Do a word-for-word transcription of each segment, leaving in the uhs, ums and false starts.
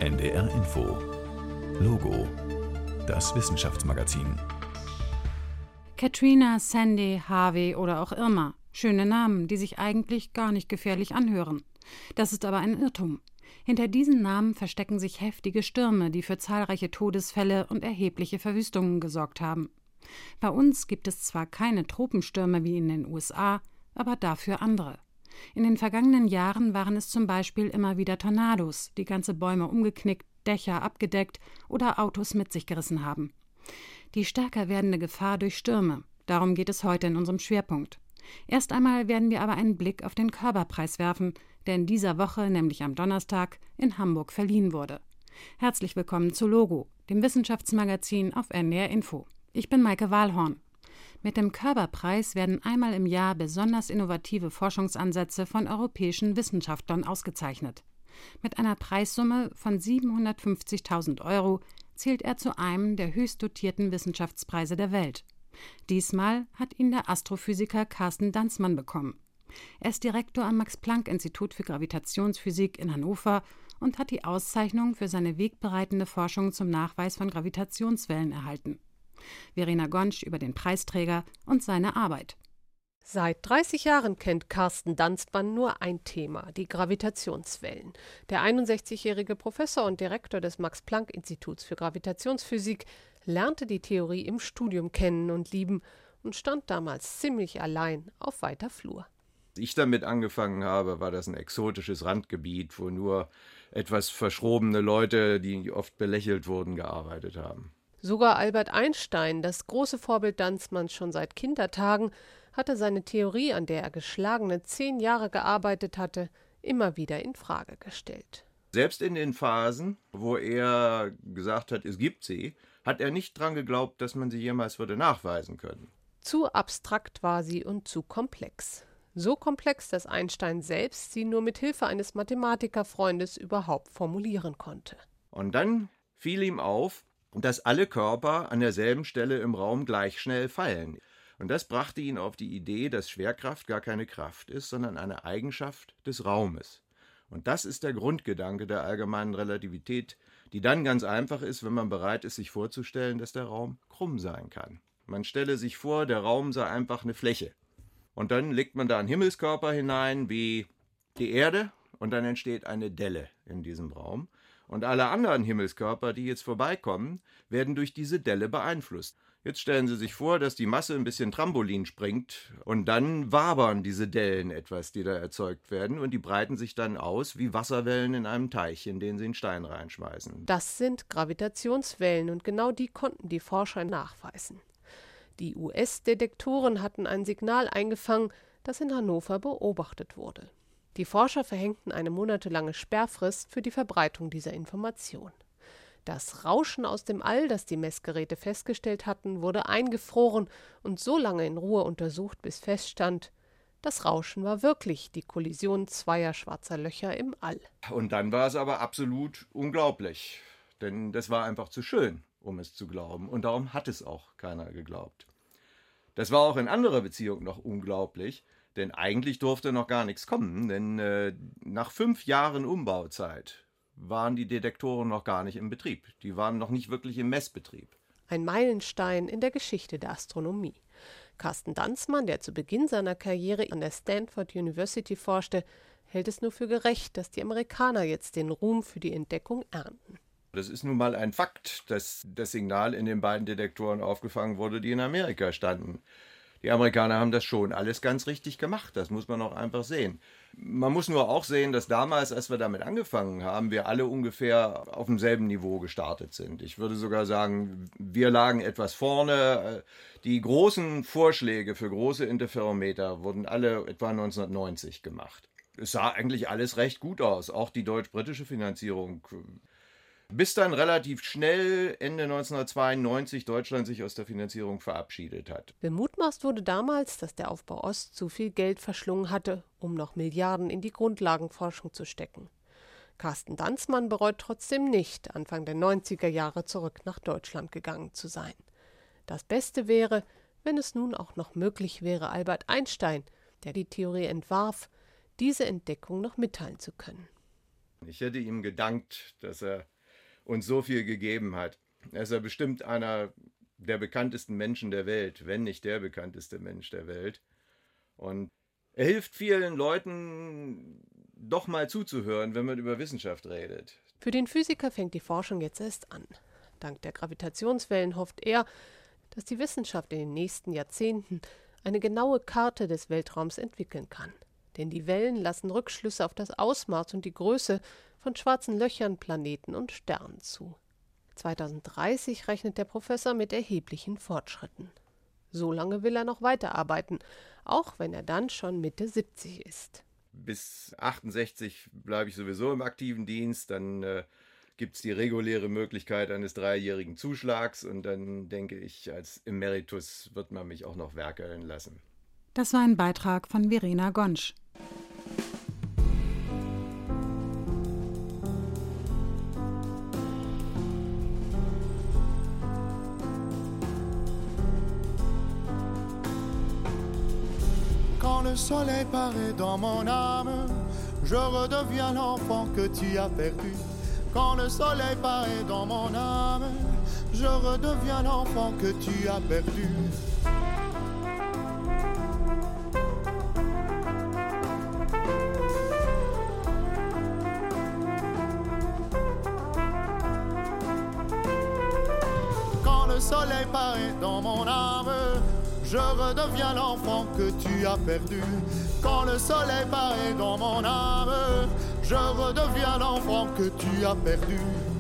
N D R Info Logo, das Wissenschaftsmagazin. Katrina, Sandy, Harvey oder auch Irma. Schöne Namen, die sich eigentlich gar nicht gefährlich anhören. Das ist aber ein Irrtum. Hinter diesen Namen verstecken sich heftige Stürme, die für zahlreiche Todesfälle und erhebliche Verwüstungen gesorgt haben. Bei uns gibt es zwar keine Tropenstürme wie in den U S A, aber dafür andere. In den vergangenen Jahren waren es zum Beispiel immer wieder Tornados, die ganze Bäume umgeknickt, Dächer abgedeckt oder Autos mit sich gerissen haben. Die stärker werdende Gefahr durch Stürme, darum geht es heute in unserem Schwerpunkt. Erst einmal werden wir aber einen Blick auf den Körber-Preis werfen, der in dieser Woche, nämlich am Donnerstag, in Hamburg verliehen wurde. Herzlich willkommen zu Logo, dem Wissenschaftsmagazin auf N D R Info. Ich bin Maike Wahlhorn. Mit dem Körber-Preis werden einmal im Jahr besonders innovative Forschungsansätze von europäischen Wissenschaftlern ausgezeichnet. Mit einer Preissumme von siebenhundertfünfzigtausend Euro zählt er zu einem der höchst dotierten Wissenschaftspreise der Welt. Diesmal hat ihn der Astrophysiker Carsten Danzmann bekommen. Er ist Direktor am Max-Planck-Institut für Gravitationsphysik in Hannover und hat die Auszeichnung für seine wegbereitende Forschung zum Nachweis von Gravitationswellen erhalten. Verena Gonsch über den Preisträger und seine Arbeit. Seit dreißig Jahren kennt Carsten Danzmann nur ein Thema, die Gravitationswellen. Der einundsechzigjährige Professor und Direktor des Max-Planck-Instituts für Gravitationsphysik lernte die Theorie im Studium kennen und lieben und stand damals ziemlich allein auf weiter Flur. Als ich damit angefangen habe, war das ein exotisches Randgebiet, wo nur etwas verschrobene Leute, die oft belächelt wurden, gearbeitet haben. Sogar Albert Einstein, das große Vorbild Danzmanns schon seit Kindertagen, hatte seine Theorie, an der er geschlagene zehn Jahre gearbeitet hatte, immer wieder in Frage gestellt. Selbst in den Phasen, wo er gesagt hat, es gibt sie, hat er nicht dran geglaubt, dass man sie jemals würde nachweisen können. Zu abstrakt war sie und zu komplex. So komplex, dass Einstein selbst sie nur mit Hilfe eines Mathematikerfreundes überhaupt formulieren konnte. Und dann fiel ihm auf, dass alle Körper an derselben Stelle im Raum gleich schnell fallen. Und das brachte ihn auf die Idee, dass Schwerkraft gar keine Kraft ist, sondern eine Eigenschaft des Raumes. Und das ist der Grundgedanke der allgemeinen Relativität, die dann ganz einfach ist, wenn man bereit ist, sich vorzustellen, dass der Raum krumm sein kann. Man stelle sich vor, der Raum sei einfach eine Fläche. Und dann legt man da einen Himmelskörper hinein, wie die Erde, und dann entsteht eine Delle in diesem Raum. Und alle anderen Himmelskörper, die jetzt vorbeikommen, werden durch diese Delle beeinflusst. Jetzt stellen Sie sich vor, dass die Masse ein bisschen Trampolin springt und dann wabern diese Dellen etwas, die da erzeugt werden, und die breiten sich dann aus wie Wasserwellen in einem Teich, in den Sie einen Stein reinschmeißen. Das sind Gravitationswellen und genau die konnten die Forscher nachweisen. Die U S-Detektoren hatten ein Signal eingefangen, das in Hannover beobachtet wurde. Die Forscher verhängten eine monatelange Sperrfrist für die Verbreitung dieser Information. Das Rauschen aus dem All, das die Messgeräte festgestellt hatten, wurde eingefroren und so lange in Ruhe untersucht, bis feststand, das Rauschen war wirklich die Kollision zweier schwarzer Löcher im All. Und dann war es aber absolut unglaublich, denn das war einfach zu schön, um es zu glauben, und darum hat es auch keiner geglaubt. Das war auch in anderer Beziehung noch unglaublich, denn eigentlich durfte noch gar nichts kommen, denn äh, nach fünf Jahren Umbauzeit waren die Detektoren noch gar nicht im Betrieb. Die waren noch nicht wirklich im Messbetrieb. Ein Meilenstein in der Geschichte der Astronomie. Carsten Danzmann, der zu Beginn seiner Karriere an der Stanford University forschte, hält es nur für gerecht, dass die Amerikaner jetzt den Ruhm für die Entdeckung ernten. Das ist nun mal ein Fakt, dass das Signal in den beiden Detektoren aufgefangen wurde, die in Amerika standen. Die Amerikaner haben das schon alles ganz richtig gemacht, das muss man auch einfach sehen. Man muss nur auch sehen, dass damals, als wir damit angefangen haben, wir alle ungefähr auf demselben Niveau gestartet sind. Ich würde sogar sagen, wir lagen etwas vorne. Die großen Vorschläge für große Interferometer wurden alle etwa neunzehnhundertneunzig gemacht. Es sah eigentlich alles recht gut aus, auch die deutsch-britische Finanzierung. Bis dann relativ schnell Ende neunzehnhundertzweiundneunzig Deutschland sich aus der Finanzierung verabschiedet hat. Bemutmaßt wurde damals, dass der Aufbau Ost zu viel Geld verschlungen hatte, um noch Milliarden in die Grundlagenforschung zu stecken. Carsten Danzmann bereut trotzdem nicht, Anfang der neunziger Jahre zurück nach Deutschland gegangen zu sein. Das Beste wäre, wenn es nun auch noch möglich wäre, Albert Einstein, der die Theorie entwarf, diese Entdeckung noch mitteilen zu können. Ich hätte ihm gedankt, dass er uns so viel gegeben hat. Er ist ja bestimmt einer der bekanntesten Menschen der Welt, wenn nicht der bekannteste Mensch der Welt. Und er hilft vielen Leuten, doch mal zuzuhören, wenn man über Wissenschaft redet. Für den Physiker fängt die Forschung jetzt erst an. Dank der Gravitationswellen hofft er, dass die Wissenschaft in den nächsten Jahrzehnten eine genaue Karte des Weltraums entwickeln kann. Denn die Wellen lassen Rückschlüsse auf das Ausmaß und die Größe von schwarzen Löchern, Planeten und Sternen zu. zweitausenddreißig rechnet der Professor mit erheblichen Fortschritten. So lange will er noch weiterarbeiten, auch wenn er dann schon Mitte siebzig ist. Bis achtundsechzig bleibe ich sowieso im aktiven Dienst, dann äh, gibt es die reguläre Möglichkeit eines dreijährigen Zuschlags und dann denke ich, als Emeritus wird man mich auch noch werkeln lassen. Das war ein Beitrag von Verena Gonsch. Quand le soleil paraît dans mon âme, je redeviens l'enfant que tu as perdu. Quand le soleil paraît dans mon âme, je redeviens l'enfant que tu as perdu. Quand le soleil paraît dans mon âme, je redeviens l'enfant que tu as perdu. Quand le soleil paraît dans mon âme, je redeviens l'enfant que tu as perdu.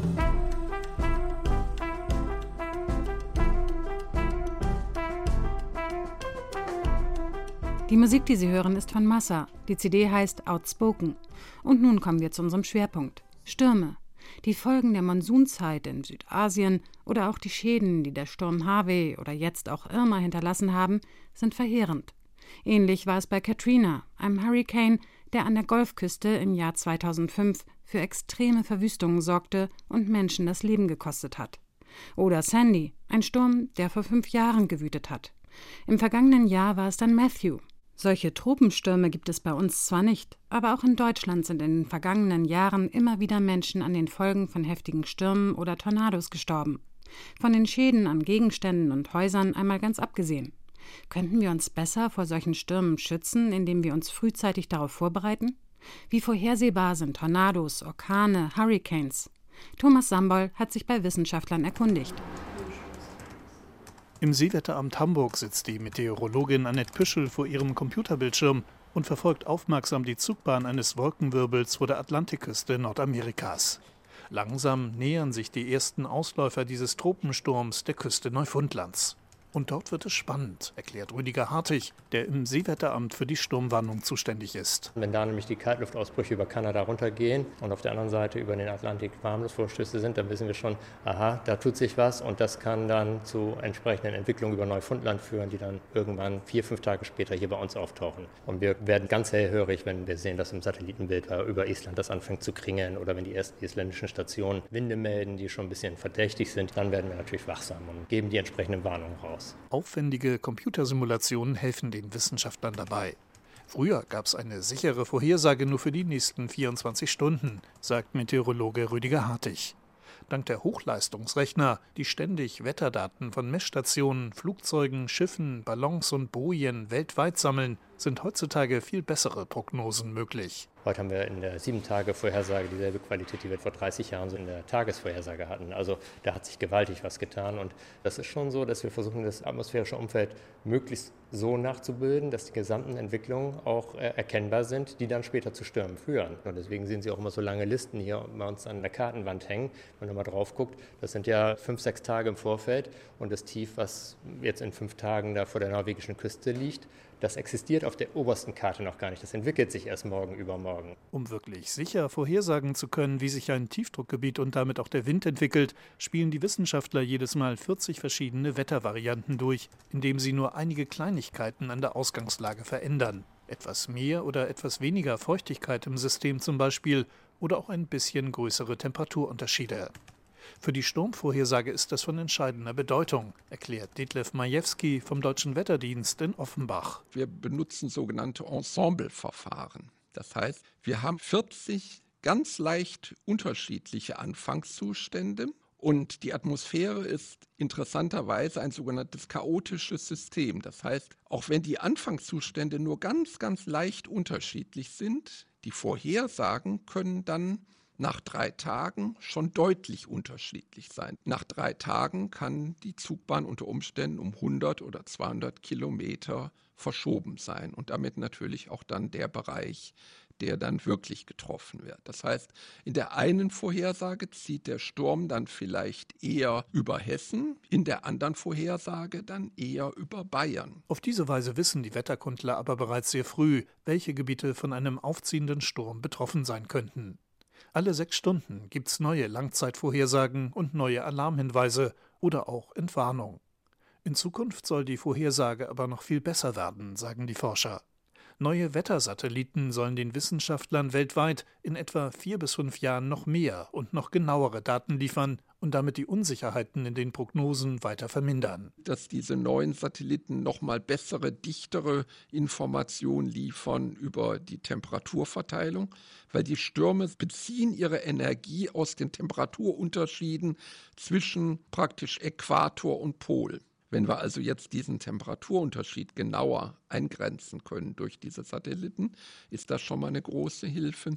Die Musik, die Sie hören, ist von Massa. Die C D heißt Outspoken. Und nun kommen wir zu unserem Schwerpunkt: Stürme. Die Folgen der Monsunzeit in Südasien oder auch die Schäden, die der Sturm Harvey oder jetzt auch Irma hinterlassen haben, sind verheerend. Ähnlich war es bei Katrina, einem Hurrikan, der an der Golfküste im Jahr zweitausendfünf für extreme Verwüstungen sorgte und Menschen das Leben gekostet hat. Oder Sandy, ein Sturm, der vor fünf Jahren gewütet hat. Im vergangenen Jahr war es dann Matthew. Solche Tropenstürme gibt es bei uns zwar nicht, aber auch in Deutschland sind in den vergangenen Jahren immer wieder Menschen an den Folgen von heftigen Stürmen oder Tornados gestorben. Von den Schäden an Gegenständen und Häusern einmal ganz abgesehen. Könnten wir uns besser vor solchen Stürmen schützen, indem wir uns frühzeitig darauf vorbereiten? Wie vorhersehbar sind Tornados, Orkane, Hurricanes? Thomas Sambol hat sich bei Wissenschaftlern erkundigt. Im Seewetteramt Hamburg sitzt die Meteorologin Annette Püschel vor ihrem Computerbildschirm und verfolgt aufmerksam die Zugbahn eines Wolkenwirbels vor der Atlantikküste Nordamerikas. Langsam nähern sich die ersten Ausläufer dieses Tropensturms der Küste Neufundlands. Und dort wird es spannend, erklärt Rüdiger Hartig, der im Seewetteramt für die Sturmwarnung zuständig ist. Wenn da nämlich die Kaltluftausbrüche über Kanada runtergehen und auf der anderen Seite über den Atlantik Warmluftvorstöße sind, dann wissen wir schon, aha, da tut sich was und das kann dann zu entsprechenden Entwicklungen über Neufundland führen, die dann irgendwann vier, fünf Tage später hier bei uns auftauchen. Und wir werden ganz hellhörig, wenn wir sehen, dass im Satellitenbild über Island das anfängt zu kringeln oder wenn die ersten isländischen Stationen Winde melden, die schon ein bisschen verdächtig sind, dann werden wir natürlich wachsam und geben die entsprechenden Warnungen raus. Aufwendige Computersimulationen helfen den Wissenschaftlern dabei. Früher gab es eine sichere Vorhersage nur für die nächsten vierundzwanzig Stunden, sagt Meteorologe Rüdiger Hartig. Dank der Hochleistungsrechner, die ständig Wetterdaten von Messstationen, Flugzeugen, Schiffen, Ballons und Bojen weltweit sammeln, sind heutzutage viel bessere Prognosen möglich. Heute haben wir in der sieben-Tage-Vorhersage dieselbe Qualität, die wir vor dreißig Jahren so in der Tagesvorhersage hatten. Also da hat sich gewaltig was getan und das ist schon so, dass wir versuchen, das atmosphärische Umfeld möglichst so nachzubilden, dass die gesamten Entwicklungen auch äh, erkennbar sind, die dann später zu Stürmen führen. Und deswegen sehen Sie auch immer so lange Listen hier bei uns an der Kartenwand hängen. Wenn man mal drauf guckt, das sind ja fünf, sechs Tage im Vorfeld und das Tief, was jetzt in fünf Tagen da vor der norwegischen Küste liegt, das existiert auf der obersten Karte noch gar nicht. Das entwickelt sich erst morgen, übermorgen. Um wirklich sicher vorhersagen zu können, wie sich ein Tiefdruckgebiet und damit auch der Wind entwickelt, spielen die Wissenschaftler jedes Mal vierzig verschiedene Wettervarianten durch, indem sie nur einige Kleinigkeiten an der Ausgangslage verändern. Etwas mehr oder etwas weniger Feuchtigkeit im System zum Beispiel oder auch ein bisschen größere Temperaturunterschiede. Für die Sturmvorhersage ist das von entscheidender Bedeutung, erklärt Detlef Majewski vom Deutschen Wetterdienst in Offenbach. Wir benutzen sogenannte Ensembleverfahren. Das heißt, wir haben vierzig ganz leicht unterschiedliche Anfangszustände. Und die Atmosphäre ist interessanterweise ein sogenanntes chaotisches System. Das heißt, auch wenn die Anfangszustände nur ganz, ganz leicht unterschiedlich sind, die Vorhersagen können dann nach drei Tagen schon deutlich unterschiedlich sein. Nach drei Tagen kann die Zugbahn unter Umständen um hundert oder zweihundert Kilometer verschoben sein und damit natürlich auch dann der Bereich, der dann wirklich getroffen wird. Das heißt, in der einen Vorhersage zieht der Sturm dann vielleicht eher über Hessen, in der anderen Vorhersage dann eher über Bayern. Auf diese Weise wissen die Wetterkundler aber bereits sehr früh, welche Gebiete von einem aufziehenden Sturm betroffen sein könnten. Alle sechs Stunden gibt's neue Langzeitvorhersagen und neue Alarmhinweise oder auch Entwarnung. In Zukunft soll die Vorhersage aber noch viel besser werden, sagen die Forscher. Neue Wettersatelliten sollen den Wissenschaftlern weltweit in etwa vier bis fünf Jahren noch mehr und noch genauere Daten liefern und damit die Unsicherheiten in den Prognosen weiter vermindern. Dass diese neuen Satelliten nochmal bessere, dichtere Informationen liefern über die Temperaturverteilung, weil die Stürme beziehen ihre Energie aus den Temperaturunterschieden zwischen praktisch Äquator und Pol. Wenn wir also jetzt diesen Temperaturunterschied genauer eingrenzen können durch diese Satelliten, ist das schon mal eine große Hilfe.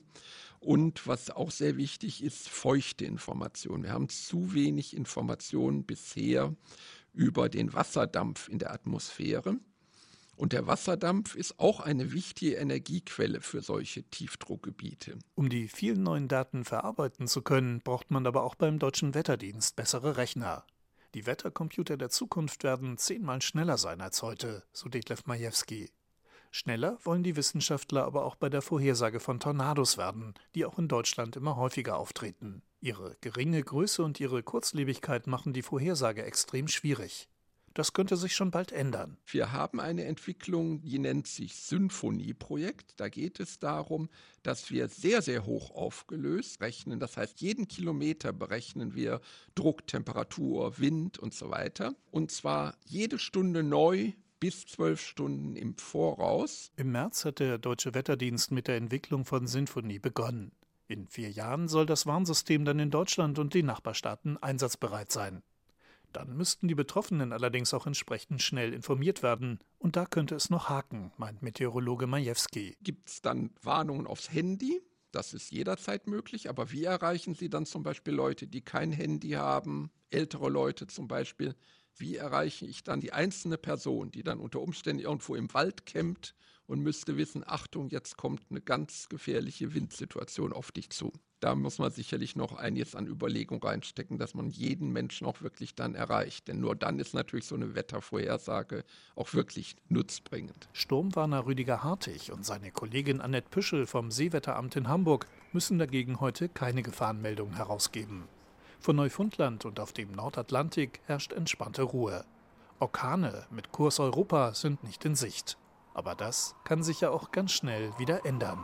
Und was auch sehr wichtig ist, feuchte Informationen. Wir haben zu wenig Informationen bisher über den Wasserdampf in der Atmosphäre. Und der Wasserdampf ist auch eine wichtige Energiequelle für solche Tiefdruckgebiete. Um die vielen neuen Daten verarbeiten zu können, braucht man aber auch beim Deutschen Wetterdienst bessere Rechner. Die Wettercomputer der Zukunft werden zehnmal schneller sein als heute, so Detlef Majewski. Schneller wollen die Wissenschaftler aber auch bei der Vorhersage von Tornados werden, die auch in Deutschland immer häufiger auftreten. Ihre geringe Größe und ihre Kurzlebigkeit machen die Vorhersage extrem schwierig. Das könnte sich schon bald ändern. Wir haben eine Entwicklung, die nennt sich Symphonie-Projekt. Da geht es darum, dass wir sehr, sehr hoch aufgelöst rechnen. Das heißt, jeden Kilometer berechnen wir Druck, Temperatur, Wind und so weiter. Und zwar jede Stunde neu bis zwölf Stunden im Voraus. Im März hat der Deutsche Wetterdienst mit der Entwicklung von Symphonie begonnen. In vier Jahren soll das Warnsystem dann in Deutschland und den Nachbarstaaten einsatzbereit sein. Dann müssten die Betroffenen allerdings auch entsprechend schnell informiert werden. Und da könnte es noch haken, meint Meteorologe Majewski. Gibt es dann Warnungen aufs Handy? Das ist jederzeit möglich. Aber wie erreichen Sie dann zum Beispiel Leute, die kein Handy haben, ältere Leute zum Beispiel? Wie erreiche ich dann die einzelne Person, die dann unter Umständen irgendwo im Wald campt und müsste wissen, Achtung, jetzt kommt eine ganz gefährliche Windsituation auf dich zu. Da muss man sicherlich noch einiges an Überlegung reinstecken, dass man jeden Menschen auch wirklich dann erreicht. Denn nur dann ist natürlich so eine Wettervorhersage auch wirklich nutzbringend. Sturmwarner Rüdiger Hartig und seine Kollegin Annette Püschel vom Seewetteramt in Hamburg müssen dagegen heute keine Gefahrenmeldung herausgeben. Von Neufundland und auf dem Nordatlantik herrscht entspannte Ruhe. Orkane mit Kurs Europa sind nicht in Sicht. Aber das kann sich ja auch ganz schnell wieder ändern.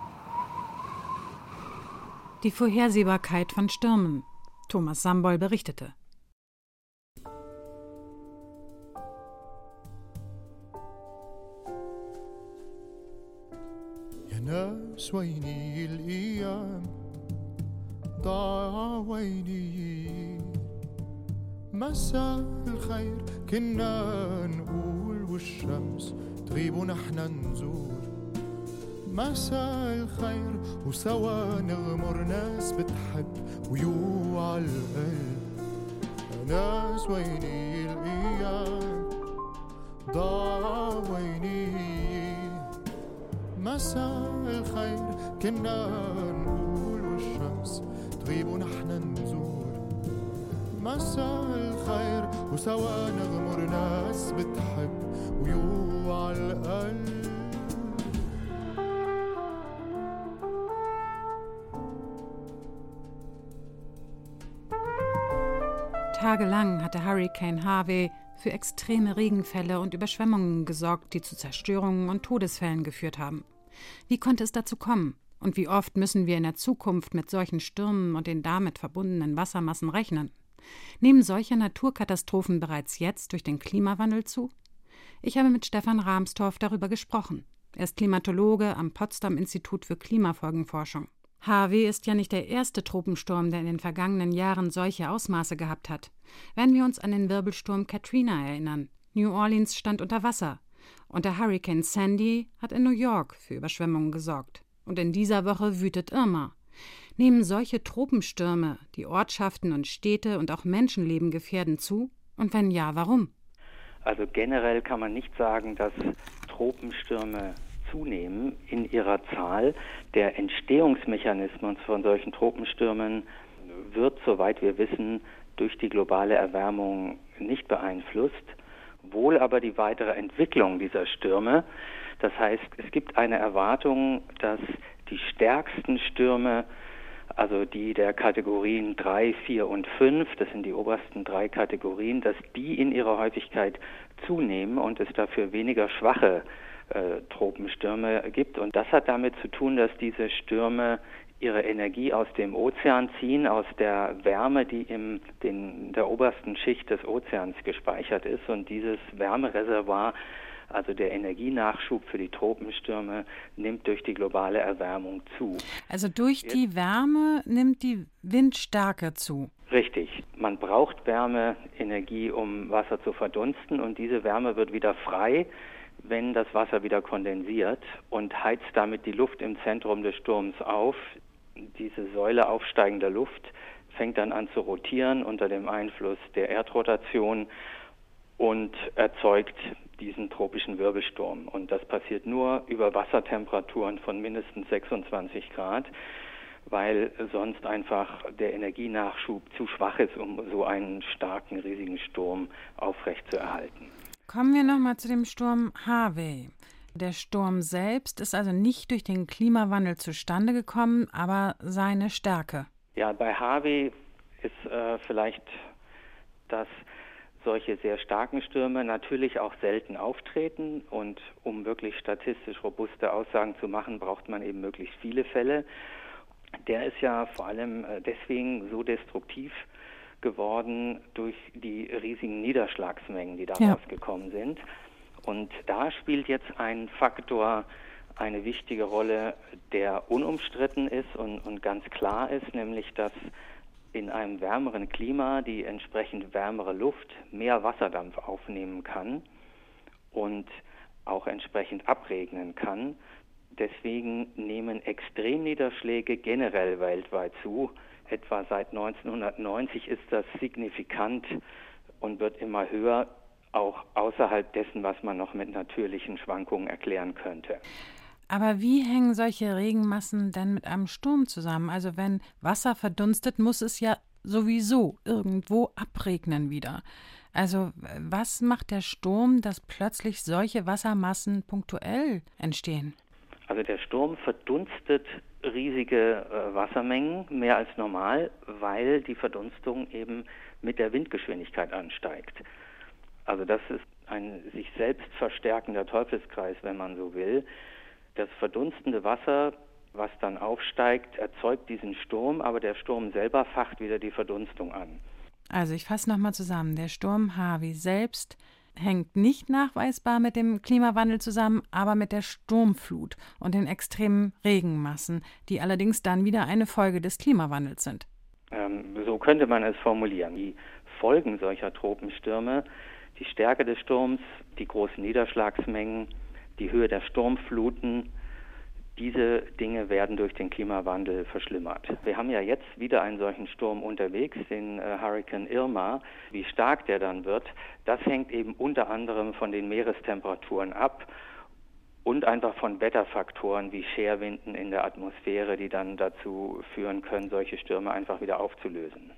Die Vorhersehbarkeit von Stürmen. Thomas Sambol berichtete. يا ناس ويني الأيام ضاع ويني مساء الخير كنا نقول والشمس تغيب ونحن نزور مساء الخير وسوا نغمر ناس بتحب ويوعى القلب ناس ويني الأيام ضاع ويني مساء الخير كنا نقول والشمس تغيب ونحن نزور مساء الخير وسوا نغمر ناس بتحب ويوعى القلب. Tagelang hatte Hurricane Harvey für extreme Regenfälle und Überschwemmungen gesorgt, die zu Zerstörungen und Todesfällen geführt haben. Wie konnte es dazu kommen? Und wie oft müssen wir in der Zukunft mit solchen Stürmen und den damit verbundenen Wassermassen rechnen? Nehmen solche Naturkatastrophen bereits jetzt durch den Klimawandel zu? Ich habe mit Stefan Rahmstorf darüber gesprochen. Er ist Klimatologe am Potsdam Institut für Klimafolgenforschung. Harvey ist ja nicht der erste Tropensturm, der in den vergangenen Jahren solche Ausmaße gehabt hat. Wenn wir uns an den Wirbelsturm Katrina erinnern. New Orleans stand unter Wasser. Und der Hurrikan Sandy hat in New York für Überschwemmungen gesorgt. Und in dieser Woche wütet Irma. Nehmen solche Tropenstürme, die Ortschaften und Städte und auch Menschenleben gefährden, zu? Und wenn ja, warum? Also generell kann man nicht sagen, dass Tropenstürme zunehmen in ihrer Zahl. Der Entstehungsmechanismus von solchen Tropenstürmen wird, soweit wir wissen, durch die globale Erwärmung nicht beeinflusst, wohl aber die weitere Entwicklung dieser Stürme. Das heißt, es gibt eine Erwartung, dass die stärksten Stürme, also die der Kategorien drei, vier und fünf, das sind die obersten drei Kategorien, dass die in ihrer Häufigkeit zunehmen und es dafür weniger schwache äh, Tropenstürme gibt. Und das hat damit zu tun, dass diese Stürme ihre Energie aus dem Ozean ziehen, aus der Wärme, die in den, der obersten Schicht des Ozeans gespeichert ist. Und dieses Wärmereservoir, also der Energienachschub für die Tropenstürme, nimmt durch die globale Erwärmung zu. Also durch die Wärme nimmt die Windstärke zu? Richtig. Man braucht Wärmeenergie, um Wasser zu verdunsten, und diese Wärme wird wieder frei, wenn das Wasser wieder kondensiert, und heizt damit die Luft im Zentrum des Sturms auf. Diese Säule aufsteigender Luft fängt dann an zu rotieren unter dem Einfluss der Erdrotation und erzeugt diesen tropischen Wirbelsturm. Und das passiert nur über Wassertemperaturen von mindestens sechsundzwanzig Grad, weil sonst einfach der Energienachschub zu schwach ist, um so einen starken, riesigen Sturm aufrechtzuerhalten. Kommen wir nochmal zu dem Sturm Harvey. Der Sturm selbst ist also nicht durch den Klimawandel zustande gekommen, aber seine Stärke. Ja, bei Harvey ist äh, vielleicht, dass solche sehr starken Stürme natürlich auch selten auftreten, und um wirklich statistisch robuste Aussagen zu machen, braucht man eben möglichst viele Fälle. Der ist ja vor allem deswegen so destruktiv geworden durch die riesigen Niederschlagsmengen, die daraus ja. gekommen sind. Und da spielt jetzt ein Faktor eine wichtige Rolle, der unumstritten ist und, und ganz klar ist, nämlich dass in einem wärmeren Klima die entsprechend wärmere Luft mehr Wasserdampf aufnehmen kann und auch entsprechend abregnen kann. Deswegen nehmen Extremniederschläge generell weltweit zu. Etwa seit neunzehnhundertneunzig ist das signifikant und wird immer höher, auch außerhalb dessen, was man noch mit natürlichen Schwankungen erklären könnte. Aber wie hängen solche Regenmassen denn mit einem Sturm zusammen? Also wenn Wasser verdunstet, muss es ja sowieso irgendwo abregnen wieder. Also was macht der Sturm, dass plötzlich solche Wassermassen punktuell entstehen? Also der Sturm verdunstet riesige äh, Wassermengen, mehr als normal, weil die Verdunstung eben mit der Windgeschwindigkeit ansteigt. Also das ist ein sich selbst verstärkender Teufelskreis, wenn man so will. Das verdunstende Wasser, was dann aufsteigt, erzeugt diesen Sturm, aber der Sturm selber facht wieder die Verdunstung an. Also ich fasse nochmal zusammen. Der Sturm Harvey selbst hängt nicht nachweisbar mit dem Klimawandel zusammen, aber mit der Sturmflut und den extremen Regenmassen, die allerdings dann wieder eine Folge des Klimawandels sind. Ähm, so könnte man es formulieren. Die Folgen solcher Tropenstürme, die Stärke des Sturms, die großen Niederschlagsmengen, die Höhe der Sturmfluten, diese Dinge werden durch den Klimawandel verschlimmert. Wir haben ja jetzt wieder einen solchen Sturm unterwegs, den äh, Hurrikan Irma. Wie stark der dann wird, das hängt eben unter anderem von den Meerestemperaturen ab und einfach von Wetterfaktoren wie Scherwinden in der Atmosphäre, die dann dazu führen können, solche Stürme einfach wieder aufzulösen.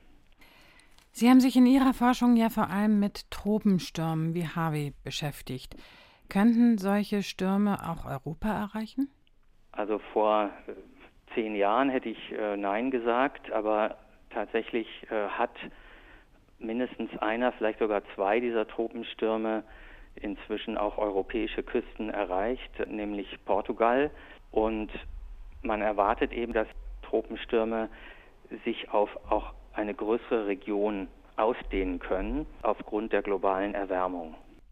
Sie haben sich in Ihrer Forschung ja vor allem mit Tropenstürmen wie Harvey beschäftigt. Könnten solche Stürme auch Europa erreichen? Also vor zehn Jahren hätte ich äh, Nein gesagt, aber tatsächlich äh, hat mindestens einer, vielleicht sogar zwei dieser Tropenstürme inzwischen auch europäische Küsten erreicht, nämlich Portugal. Und man erwartet eben, dass Tropenstürme sich auf auch eine größere Region ausdehnen können aufgrund der globalen Erwärmung.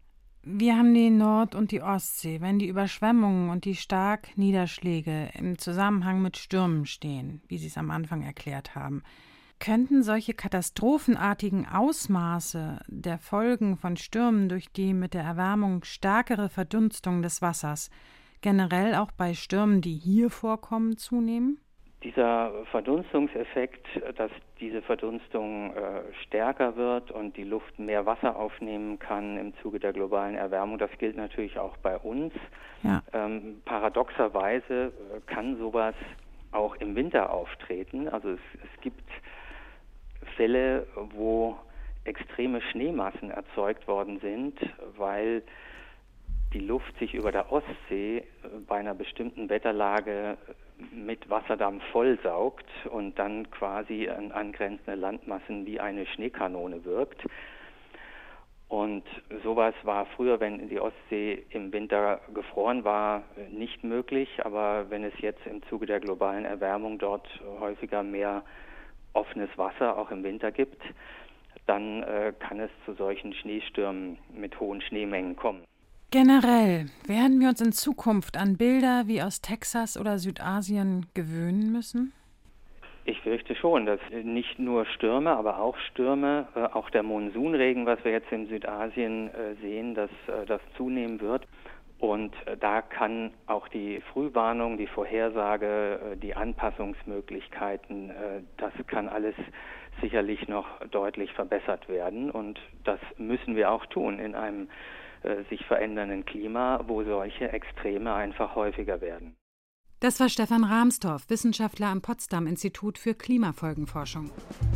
Wir haben die Nord- und die Ostsee. Wenn die Überschwemmungen und die Starkniederschläge im Zusammenhang mit Stürmen stehen, wie Sie es am Anfang erklärt haben, könnten solche katastrophenartigen Ausmaße der Folgen von Stürmen durch die mit der Erwärmung stärkere Verdunstung des Wassers generell auch bei Stürmen, die hier vorkommen, zunehmen? Dieser Verdunstungseffekt, dass diese Verdunstung äh, stärker wird und die Luft mehr Wasser aufnehmen kann im Zuge der globalen Erwärmung, das gilt natürlich auch bei uns. Ja. Ähm, paradoxerweise äh, kann sowas auch im Winter auftreten. Also es, es gibt Fälle, wo extreme Schneemassen erzeugt worden sind, weil die Luft sich über der Ostsee bei einer bestimmten Wetterlage mit Wasserdampf vollsaugt und dann quasi an angrenzende Landmassen wie eine Schneekanone wirkt. Und sowas war früher, wenn die Ostsee im Winter gefroren war, nicht möglich. Aber wenn es jetzt im Zuge der globalen Erwärmung dort häufiger mehr offenes Wasser auch im Winter gibt, dann äh, kann es zu solchen Schneestürmen mit hohen Schneemengen kommen. Generell werden wir uns in Zukunft an Bilder wie aus Texas oder Südasien gewöhnen müssen? Ich fürchte schon, dass nicht nur Stürme, aber auch Stürme, äh, auch der Monsunregen, was wir jetzt in Südasien äh, sehen, dass äh, das zunehmen wird. Und äh, da kann auch die Frühwarnung, die Vorhersage, äh, die Anpassungsmöglichkeiten, äh, das kann alles sicherlich noch deutlich verbessert werden. Und das müssen wir auch tun in einem äh, sich verändernden Klima, wo solche Extreme einfach häufiger werden. Das war Stefan Rahmstorff, Wissenschaftler am Potsdam-Institut für Klimafolgenforschung.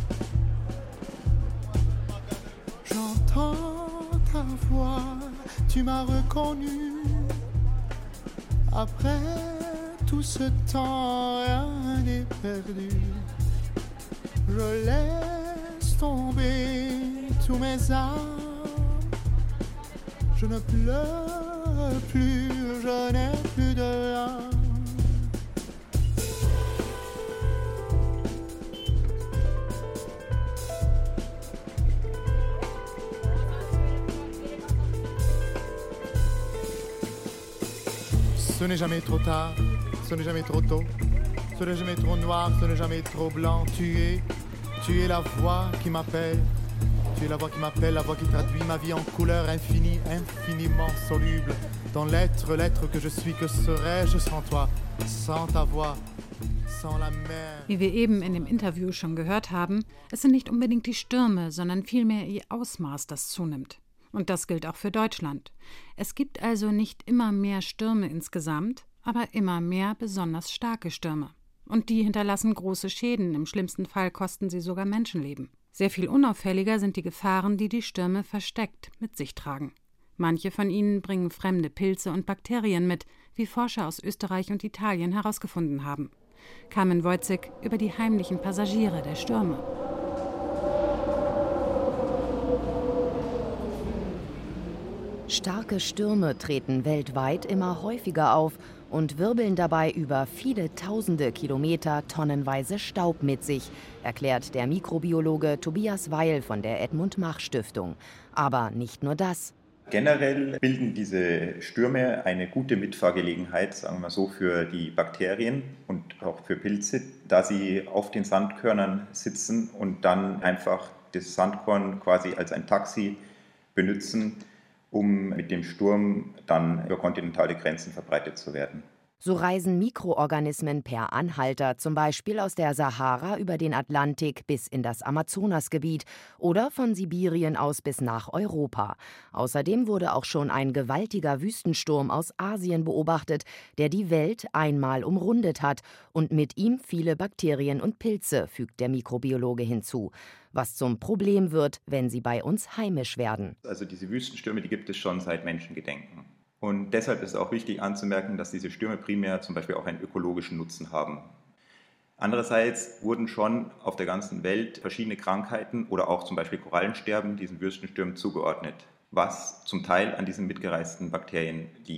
J'entends ta voix, tu m'as reconnu. Après tout ce temps, rien n'est perdu. Je laisse tomber tous mes âmes. Je ne pleure plus, je n'ai plus de larmes. Ce n'est jamais trop tard, ce n'est jamais trop tôt, ce n'est jamais trop noir, ce n'est jamais trop blanc. Tu es, tu es la voix qui m'appelle, tu es la voix qui m'appelle, la voix qui traduit ma vie en couleur infinie, infiniment soluble. Dans l'être, l'être que je suis, que serais-je sans toi, sans ta voix, sans la mer. Wie wir eben in dem Interview schon gehört haben, es sind nicht unbedingt die Stürme, sondern vielmehr ihr Ausmaß, das zunimmt. Und das gilt auch für Deutschland. Es gibt also nicht immer mehr Stürme insgesamt, aber immer mehr besonders starke Stürme. Und die hinterlassen große Schäden, im schlimmsten Fall kosten sie sogar Menschenleben. Sehr viel unauffälliger sind die Gefahren, die die Stürme versteckt mit sich tragen. Manche von ihnen bringen fremde Pilze und Bakterien mit, wie Forscher aus Österreich und Italien herausgefunden haben. Carmen Wojcik über die heimlichen Passagiere der Stürme. Starke Stürme treten weltweit immer häufiger auf und wirbeln dabei über viele tausende Kilometer tonnenweise Staub mit sich, erklärt der Mikrobiologe Tobias Weil von der Edmund Mach Stiftung. Aber nicht nur das. Generell bilden diese Stürme eine gute Mitfahrgelegenheit, sagen wir mal so, für die Bakterien und auch für Pilze, da sie auf den Sandkörnern sitzen und dann einfach das Sandkorn quasi als ein Taxi benutzen, um mit dem Sturm dann über kontinentale Grenzen verbreitet zu werden. So reisen Mikroorganismen per Anhalter zum Beispiel aus der Sahara über den Atlantik bis in das Amazonasgebiet oder von Sibirien aus bis nach Europa. Außerdem wurde auch schon ein gewaltiger Wüstensturm aus Asien beobachtet, der die Welt einmal umrundet hat und mit ihm viele Bakterien und Pilze, fügt der Mikrobiologe hinzu. Was zum Problem wird, wenn sie bei uns heimisch werden. Also diese Wüstenstürme, die gibt es schon seit Menschengedenken. Und deshalb ist es auch wichtig anzumerken, dass diese Stürme primär zum Beispiel auch einen ökologischen Nutzen haben. Andererseits wurden schon auf der ganzen Welt verschiedene Krankheiten oder auch zum Beispiel Korallensterben diesen Wüstenstürmen zugeordnet, was zum Teil an diesen mitgereisten Bakterien liegt.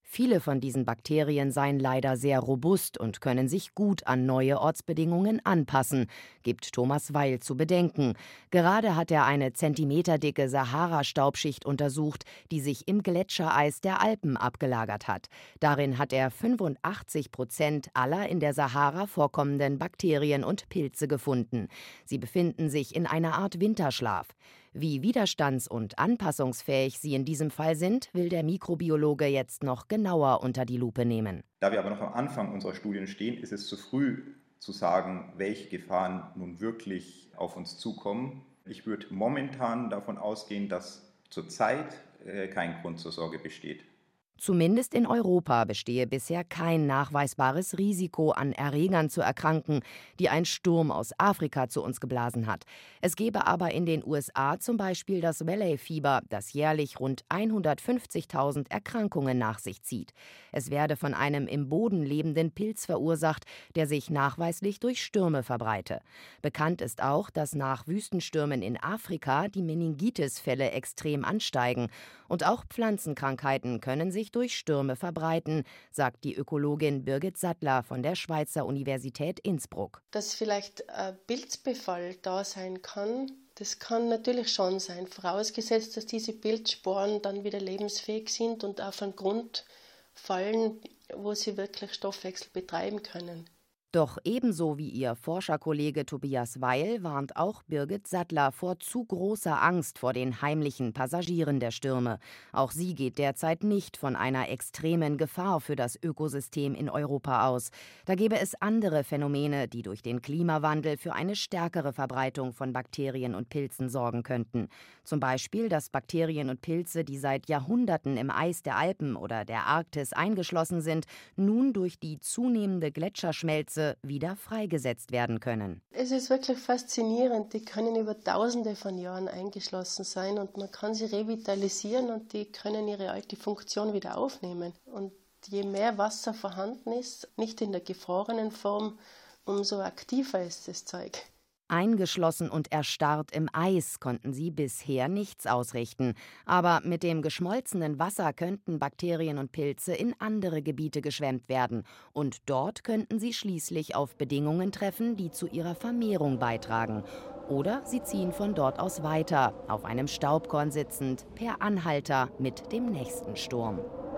Viele von diesen Bakterien seien leider sehr robust und können sich gut an neue Ortsbedingungen anpassen, gibt Thomas Weil zu bedenken. Gerade hat er eine zentimeterdicke Sahara-Staubschicht untersucht, die sich im Gletschereis der Alpen abgelagert hat. Darin hat er fünfundachtzig Prozent aller in der Sahara vorkommenden Bakterien und Pilze gefunden. Sie befinden sich in einer Art Winterschlaf. Wie widerstands- und anpassungsfähig sie in diesem Fall sind, will der Mikrobiologe jetzt noch genauer unter die Lupe nehmen. Da wir aber noch am Anfang unserer Studien stehen, ist es zu früh zu sagen, welche Gefahren nun wirklich auf uns zukommen. Ich würde momentan davon ausgehen, dass zurzeit äh, kein Grund zur Sorge besteht. Zumindest in Europa bestehe bisher kein nachweisbares Risiko, an Erregern zu erkranken, die ein Sturm aus Afrika zu uns geblasen hat. Es gebe aber in den U S A zum Beispiel das Valley-Fieber, das jährlich rund hundertfünfzigtausend Erkrankungen nach sich zieht. Es werde von einem im Boden lebenden Pilz verursacht, der sich nachweislich durch Stürme verbreite. Bekannt ist auch, dass nach Wüstenstürmen in Afrika die Meningitis-Fälle extrem ansteigen. Und auch Pflanzenkrankheiten können sich durch Stürme verbreiten, sagt die Ökologin Birgit Sattler von der Schweizer Universität Innsbruck. Dass vielleicht ein Pilzbefall da sein kann, das kann natürlich schon sein, vorausgesetzt, dass diese Pilzsporen dann wieder lebensfähig sind und auf einen Grund fallen, wo sie wirklich Stoffwechsel betreiben können. Doch ebenso wie ihr Forscherkollege Tobias Weil warnt auch Birgit Sattler vor zu großer Angst vor den heimlichen Passagieren der Stürme. Auch sie geht derzeit nicht von einer extremen Gefahr für das Ökosystem in Europa aus. Da gäbe es andere Phänomene, die durch den Klimawandel für eine stärkere Verbreitung von Bakterien und Pilzen sorgen könnten. Zum Beispiel, dass Bakterien und Pilze, die seit Jahrhunderten im Eis der Alpen oder der Arktis eingeschlossen sind, nun durch die zunehmende Gletscherschmelze wieder freigesetzt werden können. Es ist wirklich faszinierend. Die können über Tausende von Jahren eingeschlossen sein und man kann sie revitalisieren und die können ihre alte Funktion wieder aufnehmen. Und je mehr Wasser vorhanden ist, nicht in der gefrorenen Form, umso aktiver ist das Zeug. Eingeschlossen und erstarrt im Eis konnten sie bisher nichts ausrichten. Aber mit dem geschmolzenen Wasser könnten Bakterien und Pilze in andere Gebiete geschwemmt werden. Und dort könnten sie schließlich auf Bedingungen treffen, die zu ihrer Vermehrung beitragen. Oder sie ziehen von dort aus weiter, auf einem Staubkorn sitzend, per Anhalter mit dem nächsten Sturm.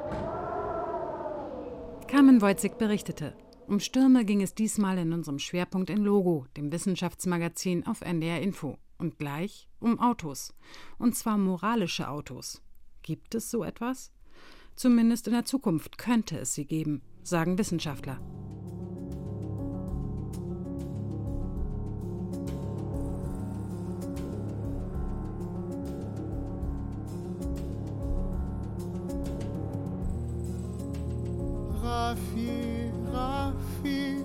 Carmen Wojcik berichtete. Um Stürme ging es diesmal in unserem Schwerpunkt in Logo, dem Wissenschaftsmagazin auf N D R Info. Und gleich um Autos. Und zwar moralische Autos. Gibt es so etwas? Zumindest in der Zukunft könnte es sie geben, sagen Wissenschaftler. Rafi, Rafi,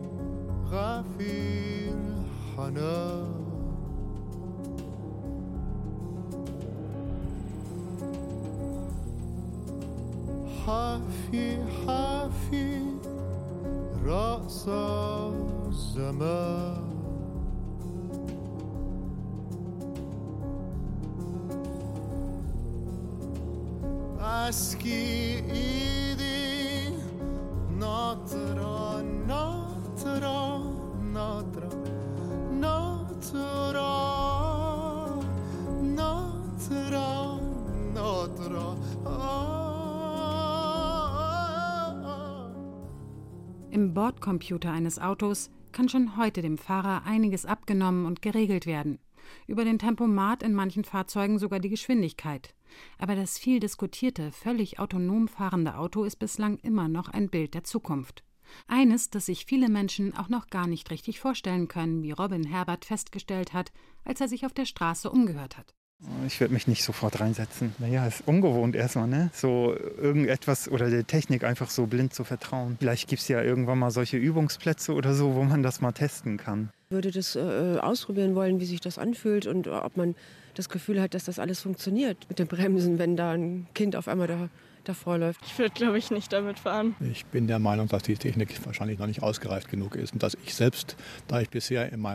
Rafi, Hana. Hafi, Hafi, Rasa, Zama. Aski, Idi, Natra, Natra, Natra, Natra, Natra, Natra. Im Bordcomputer eines Autos kann schon heute dem Fahrer einiges abgenommen und geregelt werden. Über den Tempomat in manchen Fahrzeugen sogar die Geschwindigkeit. Aber das viel diskutierte, völlig autonom fahrende Auto ist bislang immer noch ein Bild der Zukunft. Eines, das sich viele Menschen auch noch gar nicht richtig vorstellen können, wie Robin Herbert festgestellt hat, als er sich auf der Straße umgehört hat. Ich würde mich nicht sofort reinsetzen. Naja, ist ungewohnt erstmal, ne? So irgendetwas oder der Technik einfach so blind zu vertrauen. Vielleicht gibt es ja irgendwann mal solche Übungsplätze oder so, wo man das mal testen kann. Ich würde das äh, ausprobieren wollen, wie sich das anfühlt und ob man das Gefühl hat, dass das alles funktioniert mit den Bremsen, wenn da ein Kind auf einmal da, davor läuft. Ich würde, glaube ich, nicht damit fahren. Ich bin der Meinung, dass die Technik wahrscheinlich noch nicht ausgereift genug ist und dass ich selbst, da ich bisher in meinem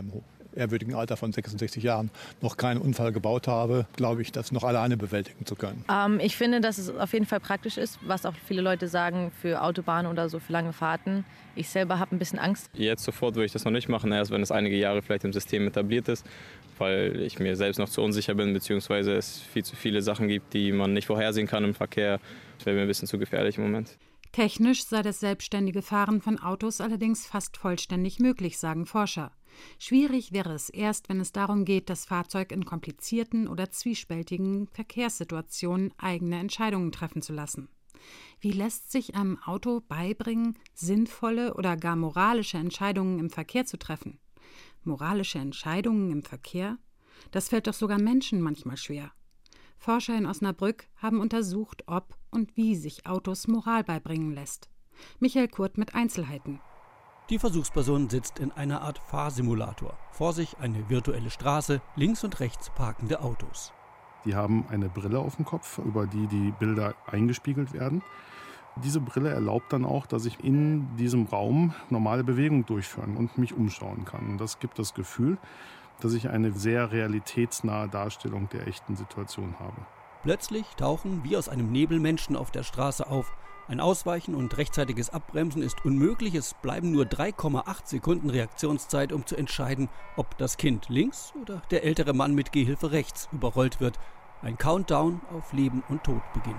ehrwürdigen Alter von sechsundsechzig Jahren noch keinen Unfall gebaut habe, glaube ich, das noch alleine bewältigen zu können. Ähm, ich finde, dass es auf jeden Fall praktisch ist, was auch viele Leute sagen, für Autobahnen oder so, für lange Fahrten. Ich selber habe ein bisschen Angst. Jetzt sofort würde ich das noch nicht machen, erst wenn es einige Jahre vielleicht im System etabliert ist, weil ich mir selbst noch zu unsicher bin, beziehungsweise es viel zu viele Sachen gibt, die man nicht vorhersehen kann im Verkehr. Das wäre mir ein bisschen zu gefährlich im Moment. Technisch sei das selbstständige Fahren von Autos allerdings fast vollständig möglich, sagen Forscher. Schwierig wäre es erst, wenn es darum geht, das Fahrzeug in komplizierten oder zwiespältigen Verkehrssituationen eigene Entscheidungen treffen zu lassen. Wie lässt sich einem Auto beibringen, sinnvolle oder gar moralische Entscheidungen im Verkehr zu treffen? Moralische Entscheidungen im Verkehr? Das fällt doch sogar Menschen manchmal schwer. Forscher in Osnabrück haben untersucht, ob und wie sich Autos Moral beibringen lässt. Michael Kurt mit Einzelheiten. Die Versuchsperson sitzt in einer Art Fahrsimulator. Vor sich eine virtuelle Straße, links und rechts parkende Autos. Die haben eine Brille auf dem Kopf, über die die Bilder eingespiegelt werden. Diese Brille erlaubt dann auch, dass ich in diesem Raum normale Bewegungen durchführen und mich umschauen kann. Und das gibt das Gefühl, dass ich eine sehr realitätsnahe Darstellung der echten Situation habe. Plötzlich tauchen wie aus einem Nebel Menschen auf der Straße auf. Ein Ausweichen und rechtzeitiges Abbremsen ist unmöglich. Es bleiben nur drei Komma acht Sekunden Reaktionszeit, um zu entscheiden, ob das Kind links oder der ältere Mann mit Gehhilfe rechts überrollt wird. Ein Countdown auf Leben und Tod beginnt.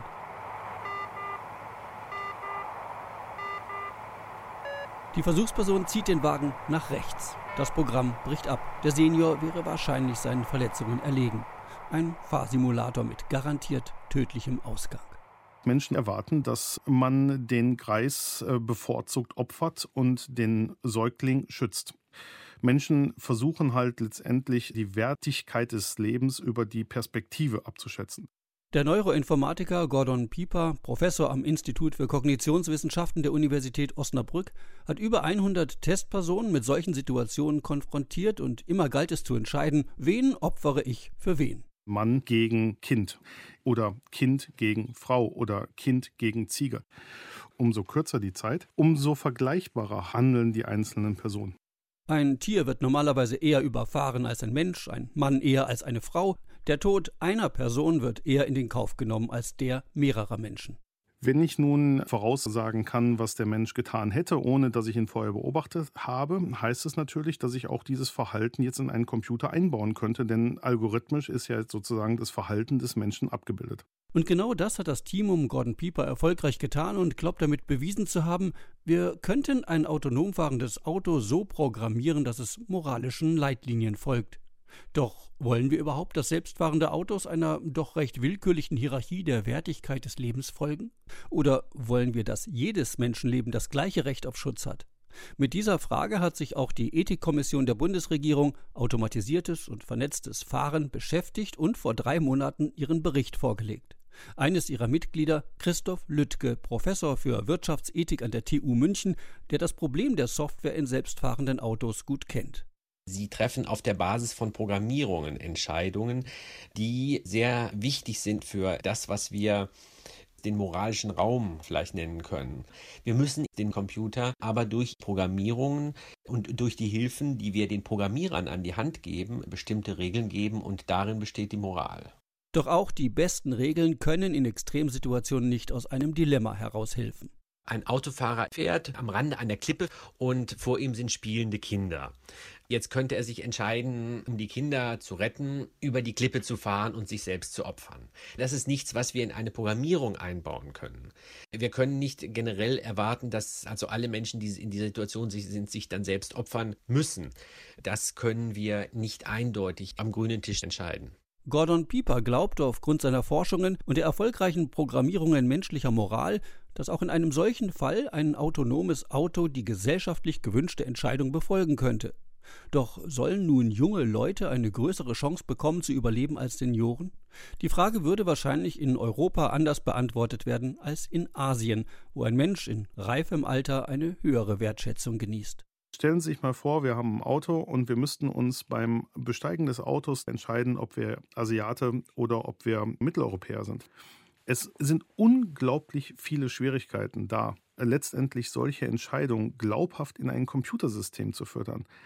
Die Versuchsperson zieht den Wagen nach rechts. Das Programm bricht ab. Der Senior wäre wahrscheinlich seinen Verletzungen erlegen. Ein Fahrsimulator mit garantiert tödlichem Ausgang. Menschen erwarten, dass man den Greis bevorzugt opfert und den Säugling schützt. Menschen versuchen halt letztendlich die Wertigkeit des Lebens über die Perspektive abzuschätzen. Der Neuroinformatiker Gordon Pieper, Professor am Institut für Kognitionswissenschaften der Universität Osnabrück, hat über hundert Testpersonen mit solchen Situationen konfrontiert und immer galt es zu entscheiden, wen opfere ich für wen. Mann gegen Kind oder Kind gegen Frau oder Kind gegen Ziege. Umso kürzer die Zeit, umso vergleichbarer handeln die einzelnen Personen. Ein Tier wird normalerweise eher überfahren als ein Mensch, ein Mann eher als eine Frau. Der Tod einer Person wird eher in den Kauf genommen als der mehrerer Menschen. Wenn ich nun voraussagen kann, was der Mensch getan hätte, ohne dass ich ihn vorher beobachtet habe, heißt es natürlich, dass ich auch dieses Verhalten jetzt in einen Computer einbauen könnte, denn algorithmisch ist ja sozusagen das Verhalten des Menschen abgebildet. Und genau das hat das Team um Gordon Pieper erfolgreich getan und glaubt damit bewiesen zu haben, wir könnten ein autonom fahrendes Auto so programmieren, dass es moralischen Leitlinien folgt. Doch wollen wir überhaupt, dass selbstfahrende Autos einer doch recht willkürlichen Hierarchie der Wertigkeit des Lebens folgen? Oder wollen wir, dass jedes Menschenleben das gleiche Recht auf Schutz hat? Mit dieser Frage hat sich auch die Ethikkommission der Bundesregierung Automatisiertes und vernetztes Fahren beschäftigt und vor drei Monaten ihren Bericht vorgelegt. Eines ihrer Mitglieder, Christoph Lüttke, Professor für Wirtschaftsethik an der T U München, der das Problem der Software in selbstfahrenden Autos gut kennt. Sie treffen auf der Basis von Programmierungen Entscheidungen, die sehr wichtig sind für das, was wir den moralischen Raum vielleicht nennen können. Wir müssen den Computer aber durch Programmierungen und durch die Hilfen, die wir den Programmierern an die Hand geben, bestimmte Regeln geben und darin besteht die Moral. Doch auch die besten Regeln können in Extremsituationen nicht aus einem Dilemma heraushelfen. Ein Autofahrer fährt am Rande einer Klippe und vor ihm sind spielende Kinder. Jetzt könnte er sich entscheiden, um die Kinder zu retten, über die Klippe zu fahren und sich selbst zu opfern. Das ist nichts, was wir in eine Programmierung einbauen können. Wir können nicht generell erwarten, dass also alle Menschen, die in dieser Situation sind, sich dann selbst opfern müssen. Das können wir nicht eindeutig am grünen Tisch entscheiden. Gordon Pieper glaubt aufgrund seiner Forschungen und der erfolgreichen Programmierungen menschlicher Moral, dass auch in einem solchen Fall ein autonomes Auto die gesellschaftlich gewünschte Entscheidung befolgen könnte. Doch sollen nun junge Leute eine größere Chance bekommen zu überleben als Senioren? Die Frage würde wahrscheinlich in Europa anders beantwortet werden als in Asien, wo ein Mensch in reifem Alter eine höhere Wertschätzung genießt. Stellen Sie sich mal vor, wir haben ein Auto und wir müssten uns beim Besteigen des Autos entscheiden, ob wir Asiate oder ob wir Mitteleuropäer sind. Es sind unglaublich viele Schwierigkeiten da, letztendlich solche Entscheidungen glaubhaft in ein Computersystem zu füttern.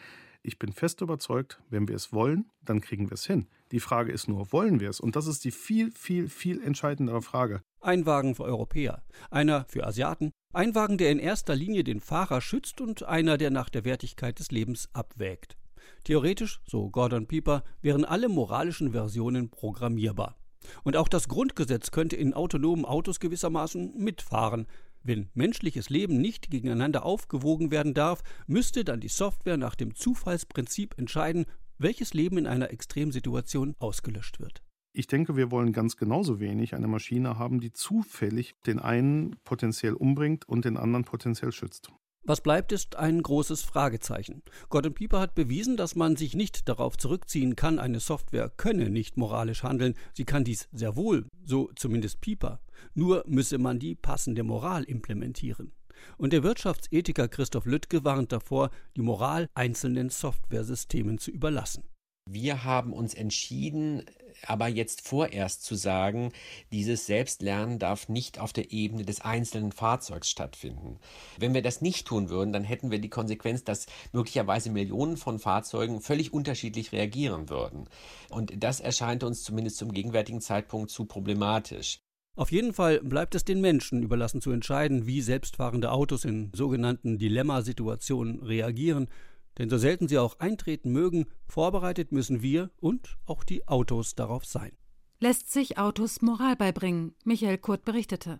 Ich bin fest überzeugt, wenn wir es wollen, dann kriegen wir es hin. Die Frage ist nur, wollen wir es? Und das ist die viel, viel, viel entscheidendere Frage. Ein Wagen für Europäer, einer für Asiaten, ein Wagen, der in erster Linie den Fahrer schützt und einer, der nach der Wertigkeit des Lebens abwägt. Theoretisch, so Gordon Pieper, wären alle moralischen Versionen programmierbar. Und auch das Grundgesetz könnte in autonomen Autos gewissermaßen mitfahren. Wenn menschliches Leben nicht gegeneinander aufgewogen werden darf, müsste dann die Software nach dem Zufallsprinzip entscheiden, welches Leben in einer Extremsituation ausgelöscht wird. Ich denke, wir wollen ganz genauso wenig eine Maschine haben, die zufällig den einen potenziell umbringt und den anderen potenziell schützt. Was bleibt, ist ein großes Fragezeichen. Gordon Pieper hat bewiesen, dass man sich nicht darauf zurückziehen kann, eine Software könne nicht moralisch handeln. Sie kann dies sehr wohl, so zumindest Pieper. Nur müsse man die passende Moral implementieren. Und der Wirtschaftsethiker Christoph Lüttke warnt davor, die Moral einzelnen Softwaresystemen zu überlassen. Wir haben uns entschieden, aber jetzt vorerst zu sagen, dieses Selbstlernen darf nicht auf der Ebene des einzelnen Fahrzeugs stattfinden. Wenn wir das nicht tun würden, dann hätten wir die Konsequenz, dass möglicherweise Millionen von Fahrzeugen völlig unterschiedlich reagieren würden. Und das erscheint uns zumindest zum gegenwärtigen Zeitpunkt zu problematisch. Auf jeden Fall bleibt es den Menschen überlassen zu entscheiden, wie selbstfahrende Autos in sogenannten Dilemmasituationen reagieren. Denn so selten sie auch eintreten mögen, vorbereitet müssen wir und auch die Autos darauf sein. Lässt sich Autos Moral beibringen? Michael Kurt berichtete.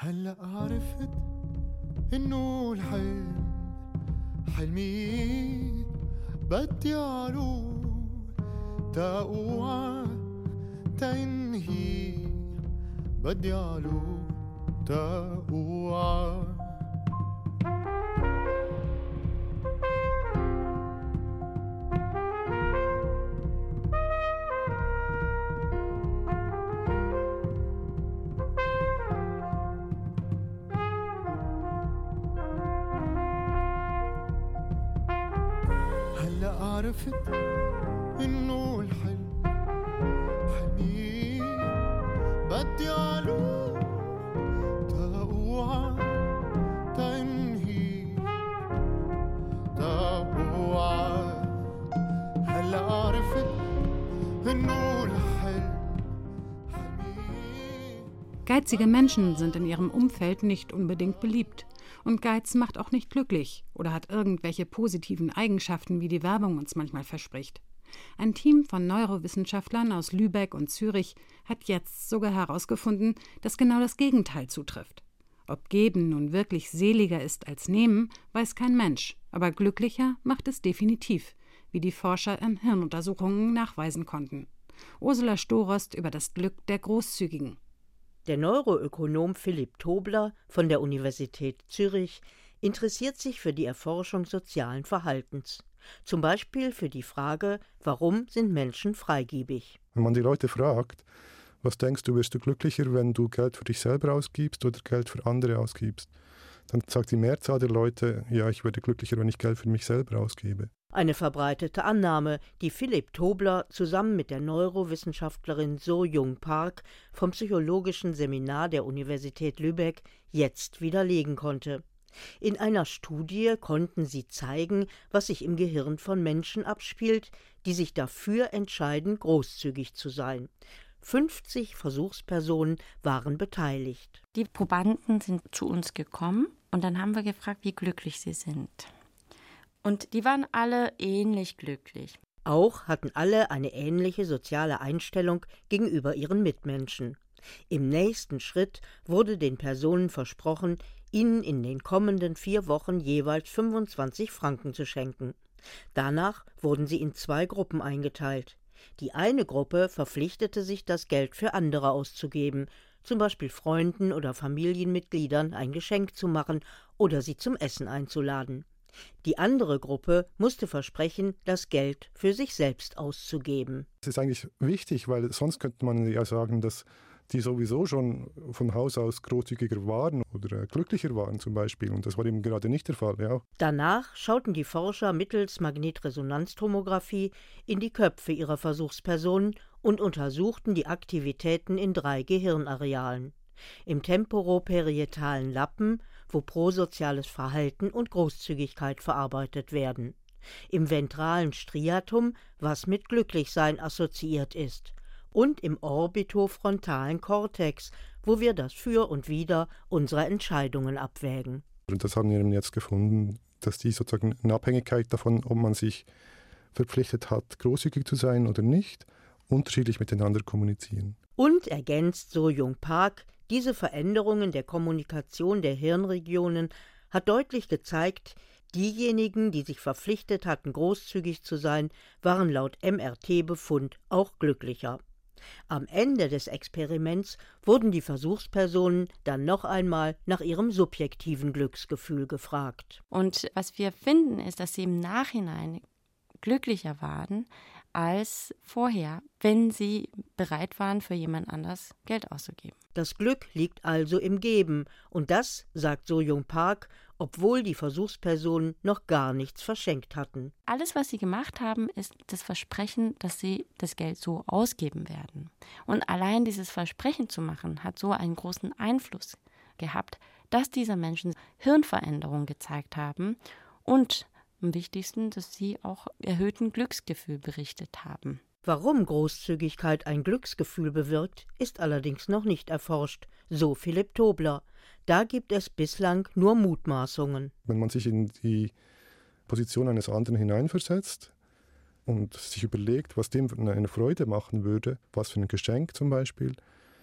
عرفت إنه الحلم حلمي بدي علو تقوى تنهي تقوى هلا عرفت إنه الحلم. Geizige Menschen sind in ihrem Umfeld nicht unbedingt beliebt. Und Geiz macht auch nicht glücklich oder hat irgendwelche positiven Eigenschaften, wie die Werbung uns manchmal verspricht. Ein Team von Neurowissenschaftlern aus Lübeck und Zürich hat jetzt sogar herausgefunden, dass genau das Gegenteil zutrifft. Ob Geben nun wirklich seliger ist als Nehmen, weiß kein Mensch, aber glücklicher macht es definitiv, wie die Forscher in Hirnuntersuchungen nachweisen konnten. Ursula Storost über das Glück der Großzügigen. Der Neuroökonom Philipp Tobler von der Universität Zürich interessiert sich für die Erforschung sozialen Verhaltens. Zum Beispiel für die Frage, warum sind Menschen freigebig? Wenn man die Leute fragt, was denkst du, wirst du glücklicher, wenn du Geld für dich selber ausgibst oder Geld für andere ausgibst? Dann sagt die Mehrzahl der Leute, ja, ich werde glücklicher, wenn ich Geld für mich selber ausgebe. Eine verbreitete Annahme, die Philipp Tobler zusammen mit der Neurowissenschaftlerin So-Jung Park vom Psychologischen Seminar der Universität Lübeck jetzt widerlegen konnte. In einer Studie konnten sie zeigen, was sich im Gehirn von Menschen abspielt, die sich dafür entscheiden, großzügig zu sein. fünfzig Versuchspersonen waren beteiligt. Die Probanden sind zu uns gekommen und dann haben wir gefragt, wie glücklich sie sind. Und die waren alle ähnlich glücklich. Auch hatten alle eine ähnliche soziale Einstellung gegenüber ihren Mitmenschen. Im nächsten Schritt wurde den Personen versprochen, ihnen in den kommenden vier Wochen jeweils fünfundzwanzig Franken zu schenken. Danach wurden sie in zwei Gruppen eingeteilt. Die eine Gruppe verpflichtete sich, das Geld für andere auszugeben, zum Beispiel Freunden oder Familienmitgliedern ein Geschenk zu machen oder sie zum Essen einzuladen. Die andere Gruppe musste versprechen, das Geld für sich selbst auszugeben. Das ist eigentlich wichtig, weil sonst könnte man ja sagen, dass die sowieso schon von Haus aus großzügiger waren oder glücklicher waren zum Beispiel. Und das war eben gerade nicht der Fall. Ja. Danach schauten die Forscher mittels Magnetresonanztomographie in die Köpfe ihrer Versuchspersonen und untersuchten die Aktivitäten in drei Gehirnarealen. Im temporoparietalen Lappen, wo prosoziales Verhalten und Großzügigkeit verarbeitet werden. im ventralen Striatum, was mit Glücklichsein assoziiert ist, und im orbitofrontalen Kortex, wo wir das Für und Wider unserer Entscheidungen abwägen. Und das haben wir jetzt gefunden, dass die sozusagen in Abhängigkeit davon, ob man sich verpflichtet hat, großzügig zu sein oder nicht, unterschiedlich miteinander kommunizieren. Und ergänzt So-Jung Park, diese Veränderungen der Kommunikation der Hirnregionen hat deutlich gezeigt, diejenigen, die sich verpflichtet hatten, großzügig zu sein, waren laut M R T-Befund auch glücklicher. Am Ende des Experiments wurden die Versuchspersonen dann noch einmal nach ihrem subjektiven Glücksgefühl gefragt. Und was wir finden, ist, dass sie im Nachhinein glücklicher waren als vorher, wenn sie bereit waren, für jemand anders Geld auszugeben. Das Glück liegt also im Geben. Und das, sagt So-Jung Park, obwohl die Versuchspersonen noch gar nichts verschenkt hatten. Alles, was sie gemacht haben, ist das Versprechen, dass sie das Geld so ausgeben werden. Und allein dieses Versprechen zu machen, hat so einen großen Einfluss gehabt, dass diese Menschen Hirnveränderungen gezeigt haben und am wichtigsten, dass sie auch erhöhten Glücksgefühl berichtet haben. Warum Großzügigkeit ein Glücksgefühl bewirkt, ist allerdings noch nicht erforscht, so Philipp Tobler. Da gibt es bislang nur Mutmaßungen. Wenn man sich in die Position eines anderen hineinversetzt und sich überlegt, was dem eine Freude machen würde, was für ein Geschenk zum Beispiel,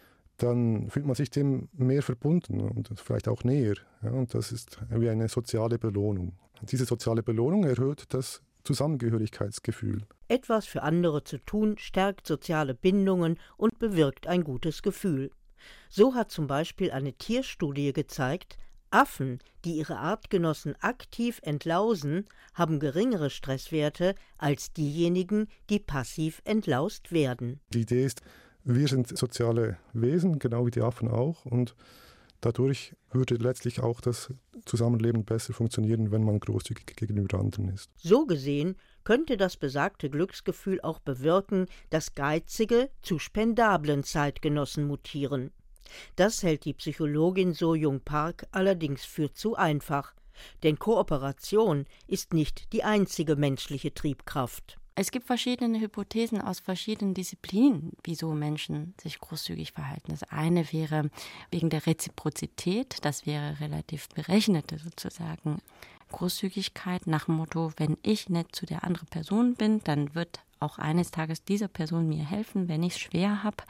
dann fühlt man sich dem mehr verbunden und vielleicht auch näher. Ja, und das ist wie eine soziale Belohnung. Und diese soziale Belohnung erhöht das Zusammengehörigkeitsgefühl. Etwas für andere zu tun, stärkt soziale Bindungen und bewirkt ein gutes Gefühl. So hat zum Beispiel eine Tierstudie gezeigt, Affen, die ihre Artgenossen aktiv entlausen, haben geringere Stresswerte als diejenigen, die passiv entlaust werden. Die Idee ist, wir sind soziale Wesen, genau wie die Affen auch, und dadurch würde letztlich auch das Zusammenleben besser funktionieren, wenn man großzügig gegenüber anderen ist. So gesehen könnte das besagte Glücksgefühl auch bewirken, dass geizige zu spendablen Zeitgenossen mutieren. Das hält die Psychologin So-Jung Park allerdings für zu einfach, denn Kooperation ist nicht die einzige menschliche Triebkraft. Es gibt verschiedene Hypothesen aus verschiedenen Disziplinen, wieso Menschen sich großzügig verhalten. Das eine wäre wegen der Reziprozität, das wäre relativ berechnete sozusagen Großzügigkeit nach dem Motto, wenn ich nett zu der anderen Person bin, dann wird auch eines Tages diese Person mir helfen, wenn ich es schwer habe.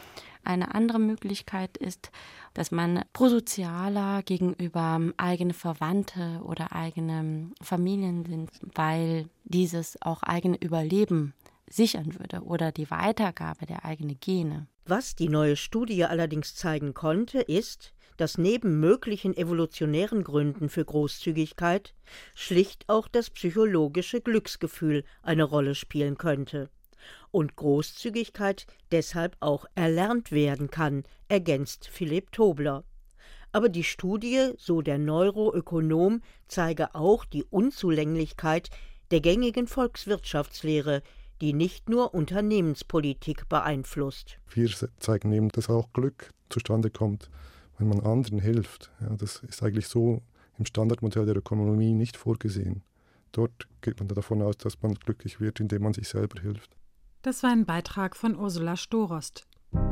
Eine andere Möglichkeit ist, dass man prosozialer gegenüber eigene Verwandte oder eigene Familien sind, weil dieses auch eigene Überleben sichern würde oder die Weitergabe der eigenen Gene. Was die neue Studie allerdings zeigen konnte, ist, dass neben möglichen evolutionären Gründen für Großzügigkeit schlicht auch das psychologische Glücksgefühl eine Rolle spielen könnte. Und Großzügigkeit deshalb auch erlernt werden kann, ergänzt Philipp Tobler. Aber die Studie, so der Neuroökonom, zeige auch die Unzulänglichkeit der gängigen Volkswirtschaftslehre, die nicht nur Unternehmenspolitik beeinflusst. Wir zeigen eben, dass auch Glück zustande kommt, wenn man anderen hilft. Ja, das ist eigentlich so im Standardmodell der Ökonomie nicht vorgesehen. Dort geht man davon aus, dass man glücklich wird, indem man sich selber hilft. Das war ein Beitrag von Ursula Storost.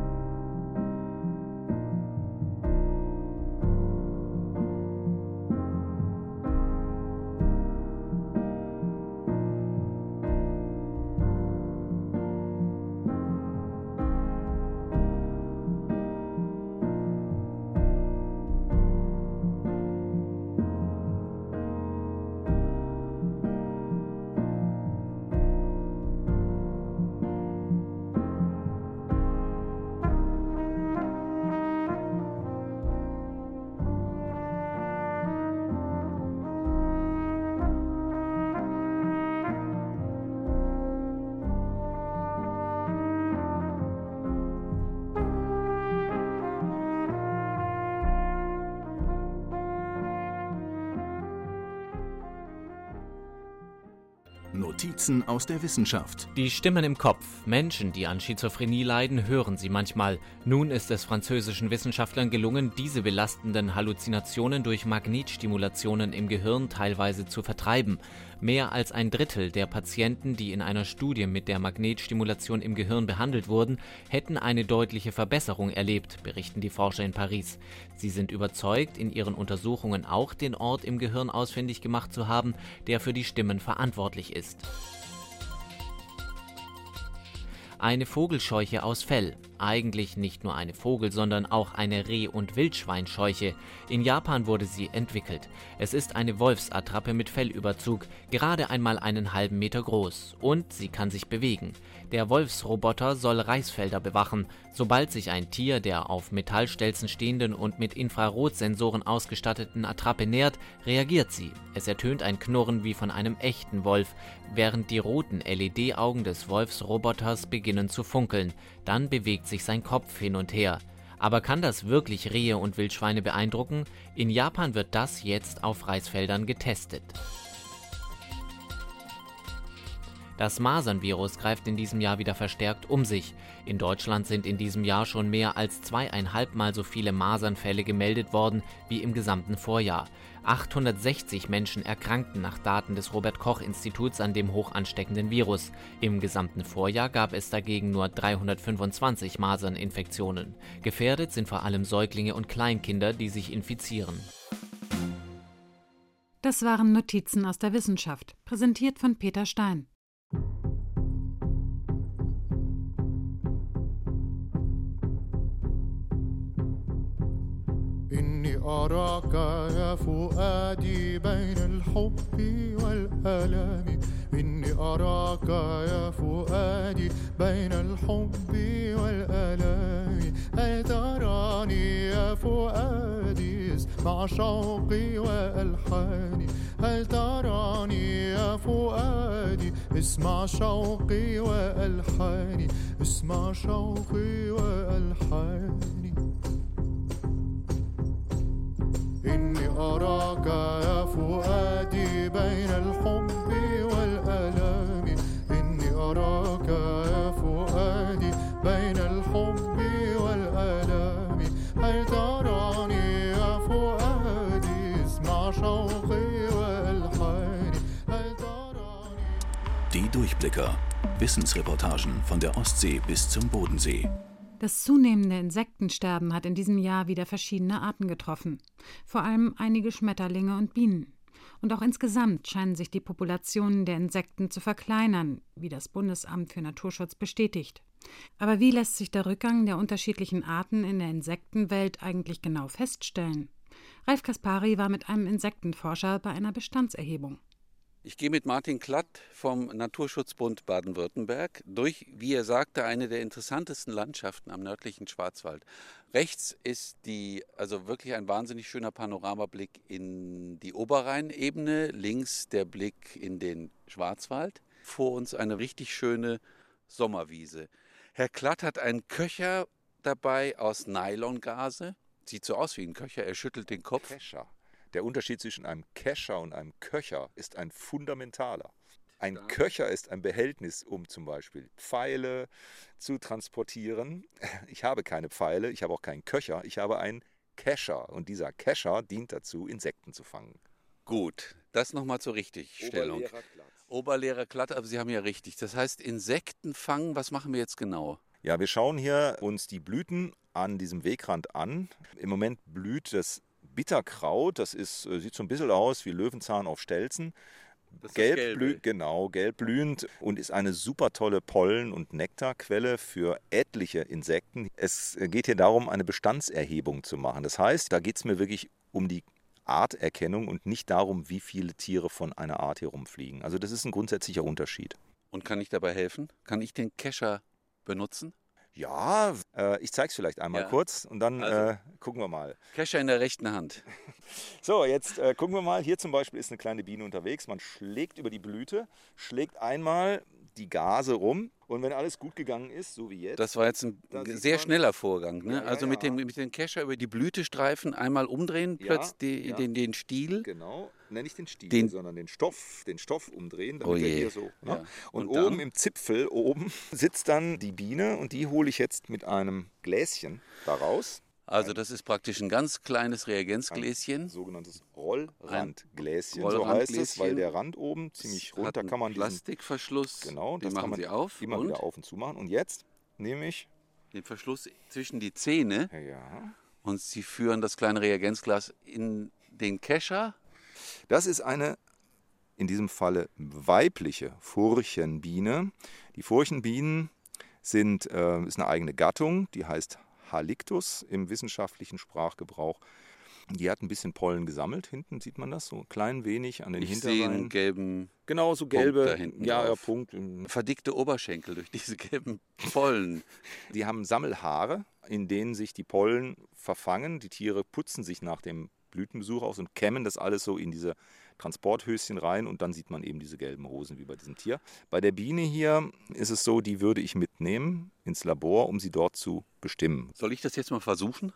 Notizen aus der Wissenschaft. Die Stimmen im Kopf. Menschen, die an Schizophrenie leiden, hören sie manchmal. Nun ist es französischen Wissenschaftlern gelungen, diese belastenden Halluzinationen durch Magnetstimulationen im Gehirn teilweise zu vertreiben. Mehr als ein Drittel der Patienten, die in einer Studie mit der Magnetstimulation im Gehirn behandelt wurden, hätten eine deutliche Verbesserung erlebt, berichten die Forscher in Paris. Sie sind überzeugt, in ihren Untersuchungen auch den Ort im Gehirn ausfindig gemacht zu haben, der für die Stimmen verantwortlich ist. Eine Vogelscheuche aus Fell. Eigentlich nicht nur eine Vogel, sondern auch eine Reh- und Wildschweinscheuche. In Japan wurde sie entwickelt. Es ist eine Wolfsattrappe mit Fellüberzug, gerade einmal einen halben Meter groß. Und sie kann sich bewegen. Der Wolfsroboter soll Reisfelder bewachen. Sobald sich ein Tier der auf Metallstelzen stehenden und mit Infrarotsensoren ausgestatteten Attrappe nähert, reagiert sie. Es ertönt ein Knurren wie von einem echten Wolf, während die roten L E D-Augen des Wolfsroboters beginnen zu funkeln. Dann bewegt sich sein Kopf hin und her. Aber kann das wirklich Rehe und Wildschweine beeindrucken? In Japan wird das jetzt auf Reisfeldern getestet. Das Masernvirus greift in diesem Jahr wieder verstärkt um sich. In Deutschland sind in diesem Jahr schon mehr als zweieinhalb Mal so viele Masernfälle gemeldet worden wie im gesamten Vorjahr. achthundertsechzig Menschen erkrankten nach Daten des Robert-Koch-Instituts an dem hochansteckenden Virus. Im gesamten Vorjahr gab es dagegen nur dreihundertfünfundzwanzig Maserninfektionen. Gefährdet sind vor allem Säuglinge und Kleinkinder, die sich infizieren. Das waren Notizen aus der Wissenschaft, präsentiert von Peter Stein. إني أراك يا فؤادي بين الحب والألم إني أراك يا فؤادي بين الحب والألم هل تراني يا فؤادي اسمع شوقي وألحاني هل تراني يا فؤادي اسمع شوقي وألحاني اسمع شوقي وألحاني إني أراك يا فؤادي بين الحب والألم إني أراك يا فؤادي بين الحب والألم هل تراني يا فؤادي اسمع شوقي وألحاني هل تراني. Die Durchblicker. Wissensreportagen von der Ostsee bis zum Bodensee. Das zunehmende Insektensterben hat in diesem Jahr wieder verschiedene Arten getroffen, vor allem einige Schmetterlinge und Bienen. Und auch insgesamt scheinen sich die Populationen der Insekten zu verkleinern, wie das Bundesamt für Naturschutz bestätigt. Aber wie lässt sich der Rückgang der unterschiedlichen Arten in der Insektenwelt eigentlich genau feststellen? Ralf Kaspari war mit einem Insektenforscher bei einer Bestandserhebung. Ich gehe mit Martin Klatt vom Naturschutzbund Baden-Württemberg durch, wie er sagte, eine der interessantesten Landschaften am nördlichen Schwarzwald. Rechts ist die, also wirklich ein wahnsinnig schöner Panoramablick in die Oberrheinebene, links der Blick in den Schwarzwald. Vor uns eine richtig schöne Sommerwiese. Herr Klatt hat einen Köcher dabei aus Nylongase. Sieht so aus wie ein Köcher, er schüttelt den Kopf. Kescher. Der Unterschied zwischen einem Kescher und einem Köcher ist ein fundamentaler. Ein ja. Köcher ist ein Behältnis, um zum Beispiel Pfeile zu transportieren. Ich habe keine Pfeile, ich habe auch keinen Köcher, ich habe einen Kescher. Und dieser Kescher dient dazu, Insekten zu fangen. Gut, das nochmal zur Richtigstellung. Oberlehrer Klatt. Oberlehrer Klatt, aber Sie haben ja richtig. Das heißt, Insekten fangen, was machen wir jetzt genau? Ja, wir schauen hier uns die Blüten an diesem Wegrand an. Im Moment blüht das Bitterkraut, das ist, sieht so ein bisschen aus wie Löwenzahn auf Stelzen. Das gelb ist blüht, genau, gelb blühend und ist eine super tolle Pollen- und Nektarquelle für etliche Insekten. Es geht hier darum, eine Bestandserhebung zu machen. Das heißt, da geht es mir wirklich um die Arterkennung und nicht darum, wie viele Tiere von einer Art hier rumfliegen. Also das ist ein grundsätzlicher Unterschied. Und kann ich dabei helfen? Kann ich den Kescher benutzen? Ja, äh, ich zeige es vielleicht einmal ja. kurz und dann also, äh, gucken wir mal. Kescher in der rechten Hand. So, jetzt äh, gucken wir mal. Hier zum Beispiel ist eine kleine Biene unterwegs. Man schlägt über die Blüte, schlägt einmal die Gase rum und wenn alles gut gegangen ist, so wie jetzt. Das war jetzt ein sehr man, schneller Vorgang. Ne? Ja, ja, also mit ja. dem, mit dem Kescher über die Blütestreifen einmal umdrehen, ja, plötzlich die, ja. den, den Stiel. Genau, ne, nicht den Stiel, den, sondern den Stoff, den Stoff umdrehen, damit oh je. er hier so. Ne? Ja. Und, und oben dann? im Zipfel, oben, sitzt dann die Biene und die hole ich jetzt mit einem Gläschen da raus. Also das ist praktisch ein ganz kleines Reagenzgläschen. Ein sogenanntes Rollrandgläschen, Rollrandgläschen. so heißt es, weil der Rand oben ziemlich Das runter hat kann man einen diesen Plastikverschluss, genau, den das machen kann man Sie auf immer und wieder auf und zu machen. Und jetzt nehme ich den Verschluss zwischen die Zähne ja. und Sie führen das kleine Reagenzglas in den Kescher. Das ist eine, in diesem Falle weibliche Furchenbiene. Die Furchenbienen sind, äh, ist eine eigene Gattung, die heißt Halictus im wissenschaftlichen Sprachgebrauch. Die hat ein bisschen Pollen gesammelt, hinten sieht man das, so ein klein wenig an den Ich Hinterbeinen. sehe einen gelben Genau, so gelbe, Punkt da hinten ja, ja, drauf. Punkt. Verdickte Oberschenkel durch diese gelben Pollen. Die haben Sammelhaare, in denen sich die Pollen verfangen. Die Tiere putzen sich nach dem Blütenbesuch aus und kämmen das alles so in diese Transporthöschen rein und dann sieht man eben diese gelben Hosen wie bei diesem Tier. Bei der Biene hier ist es so, die würde ich mitnehmen ins Labor, um sie dort zu bestimmen. Soll ich das jetzt mal versuchen?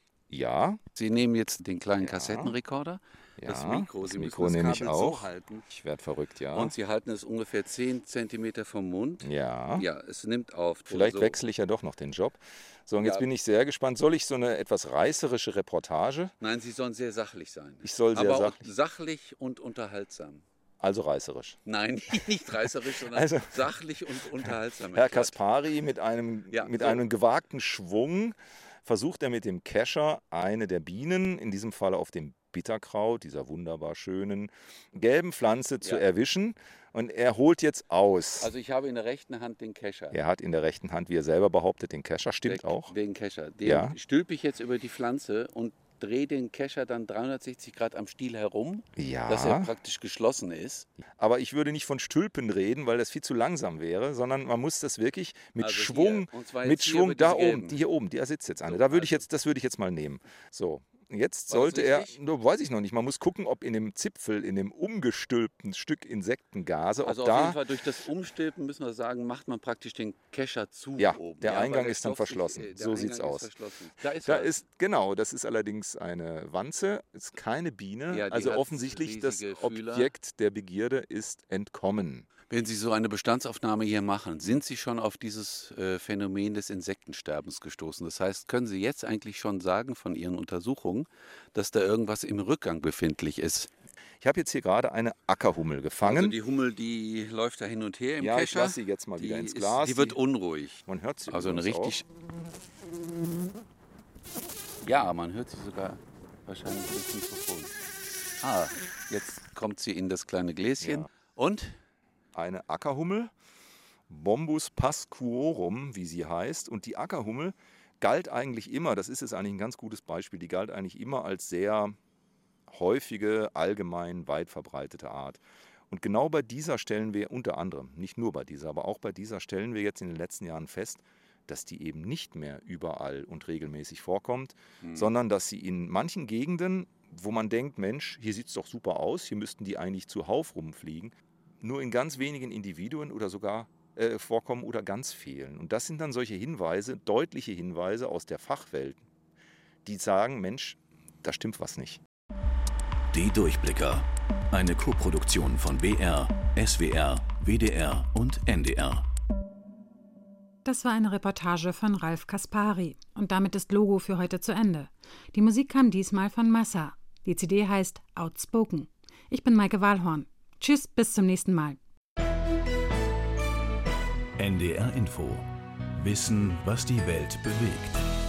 Ja. Sie nehmen jetzt den kleinen Ja. Kassettenrekorder, Ja, das Mikro, das Sie Mikro müssen das nehme ich Kabel auch. so halten. Ich werde verrückt, ja. Und Sie halten es ungefähr zehn Zentimeter vom Mund. Ja. Ja, es nimmt auf. Vielleicht so. wechsle ich ja doch noch den Job. So, und jetzt Ja. bin ich sehr gespannt. Soll ich so eine etwas reißerische Reportage? Nein, Sie sollen sehr sachlich sein. Ich soll sehr Aber sachlich. sachlich und unterhaltsam. Also reißerisch. Nein, nicht reißerisch, sondern Also- sachlich und unterhaltsam. Herr Kaspari mit einem, Ja, mit so. einem gewagten Schwung versucht er mit dem Kescher eine der Bienen, in diesem Fall auf dem Bitterkraut, dieser wunderbar schönen gelben Pflanze, zu Ja. erwischen. Und er holt jetzt aus. Also ich habe in der rechten Hand den Kescher. Er hat in der rechten Hand, wie er selber behauptet, den Kescher. Stimmt Der- auch. Den Kescher. Den Ja. stülpe ich jetzt über die Pflanze und drehe den Kescher dann dreihundertsechzig Grad am Stiel herum, Ja. dass er praktisch geschlossen ist. Aber ich würde nicht von Stülpen reden, weil das viel zu langsam wäre, sondern man muss das wirklich mit Also Schwung, hier, und zwar mit jetzt hier Schwung, über da diese oben, gelben. die hier oben, da sitzt jetzt eine. So, Da würde ich also- jetzt, das würde ich jetzt mal nehmen. So. Jetzt War das sollte er, richtig? nur weiß ich noch nicht, man muss gucken, ob in dem Zipfel, in dem umgestülpten Stück Insektengase, Also ob auf jeden da, Fall durch das Umstülpen, müssen wir sagen, macht man praktisch den Kescher zu ja, oben. der Ja, weil Eingang der ist dann Stoff sich- verschlossen. äh, der So Eingang sieht's ist aus. verschlossen. Da ist Da was. ist, genau, das ist allerdings eine Wanze, ist keine Biene. Ja, die also hat offensichtlich das riesige Fühler. Objekt der Begierde ist entkommen. Wenn Sie so eine Bestandsaufnahme hier machen, sind Sie schon auf dieses äh, Phänomen des Insektensterbens gestoßen? Das heißt, können Sie jetzt eigentlich schon sagen von Ihren Untersuchungen, dass da irgendwas im Rückgang befindlich ist? Ich habe jetzt hier gerade eine Ackerhummel gefangen. Also die Hummel, die läuft da hin und her im Ja, ich Kescher. lasse sie jetzt mal die wieder ins ist- Glas. Die wird Die- unruhig. Man hört sie Also eine übrigens richtig... Ja, man hört sie sogar wahrscheinlich durchs Mikrofon. Ah, jetzt kommt sie in das kleine Gläschen. Ja. Und? Eine Ackerhummel, Bombus pascuorum, wie sie heißt. Und die Ackerhummel galt eigentlich immer, das ist jetzt eigentlich ein ganz gutes Beispiel, die galt eigentlich immer als sehr häufige, allgemein weit verbreitete Art. Und genau bei dieser stellen wir unter anderem, nicht nur bei dieser, aber auch bei dieser stellen wir jetzt in den letzten Jahren fest, dass die eben nicht mehr überall und regelmäßig vorkommt, Mhm. sondern dass sie in manchen Gegenden, wo man denkt, Mensch, hier sieht es doch super aus, hier müssten die eigentlich zuhauf rumfliegen, nur in ganz wenigen Individuen oder sogar äh, vorkommen oder ganz fehlen. Und das sind dann solche Hinweise, deutliche Hinweise aus der Fachwelt, die sagen, Mensch, da stimmt was nicht. Die Durchblicker. Eine Koproduktion von B R, S W R, W D R und N D R. Das war eine Reportage von Ralf Kaspari. Und damit ist Logo für heute zu Ende. Die Musik kam diesmal von Massa. Die C D heißt Outspoken. Ich bin Maike Wahlhorn. Tschüss, bis zum nächsten Mal. N D R Info. Wissen, was die Welt bewegt.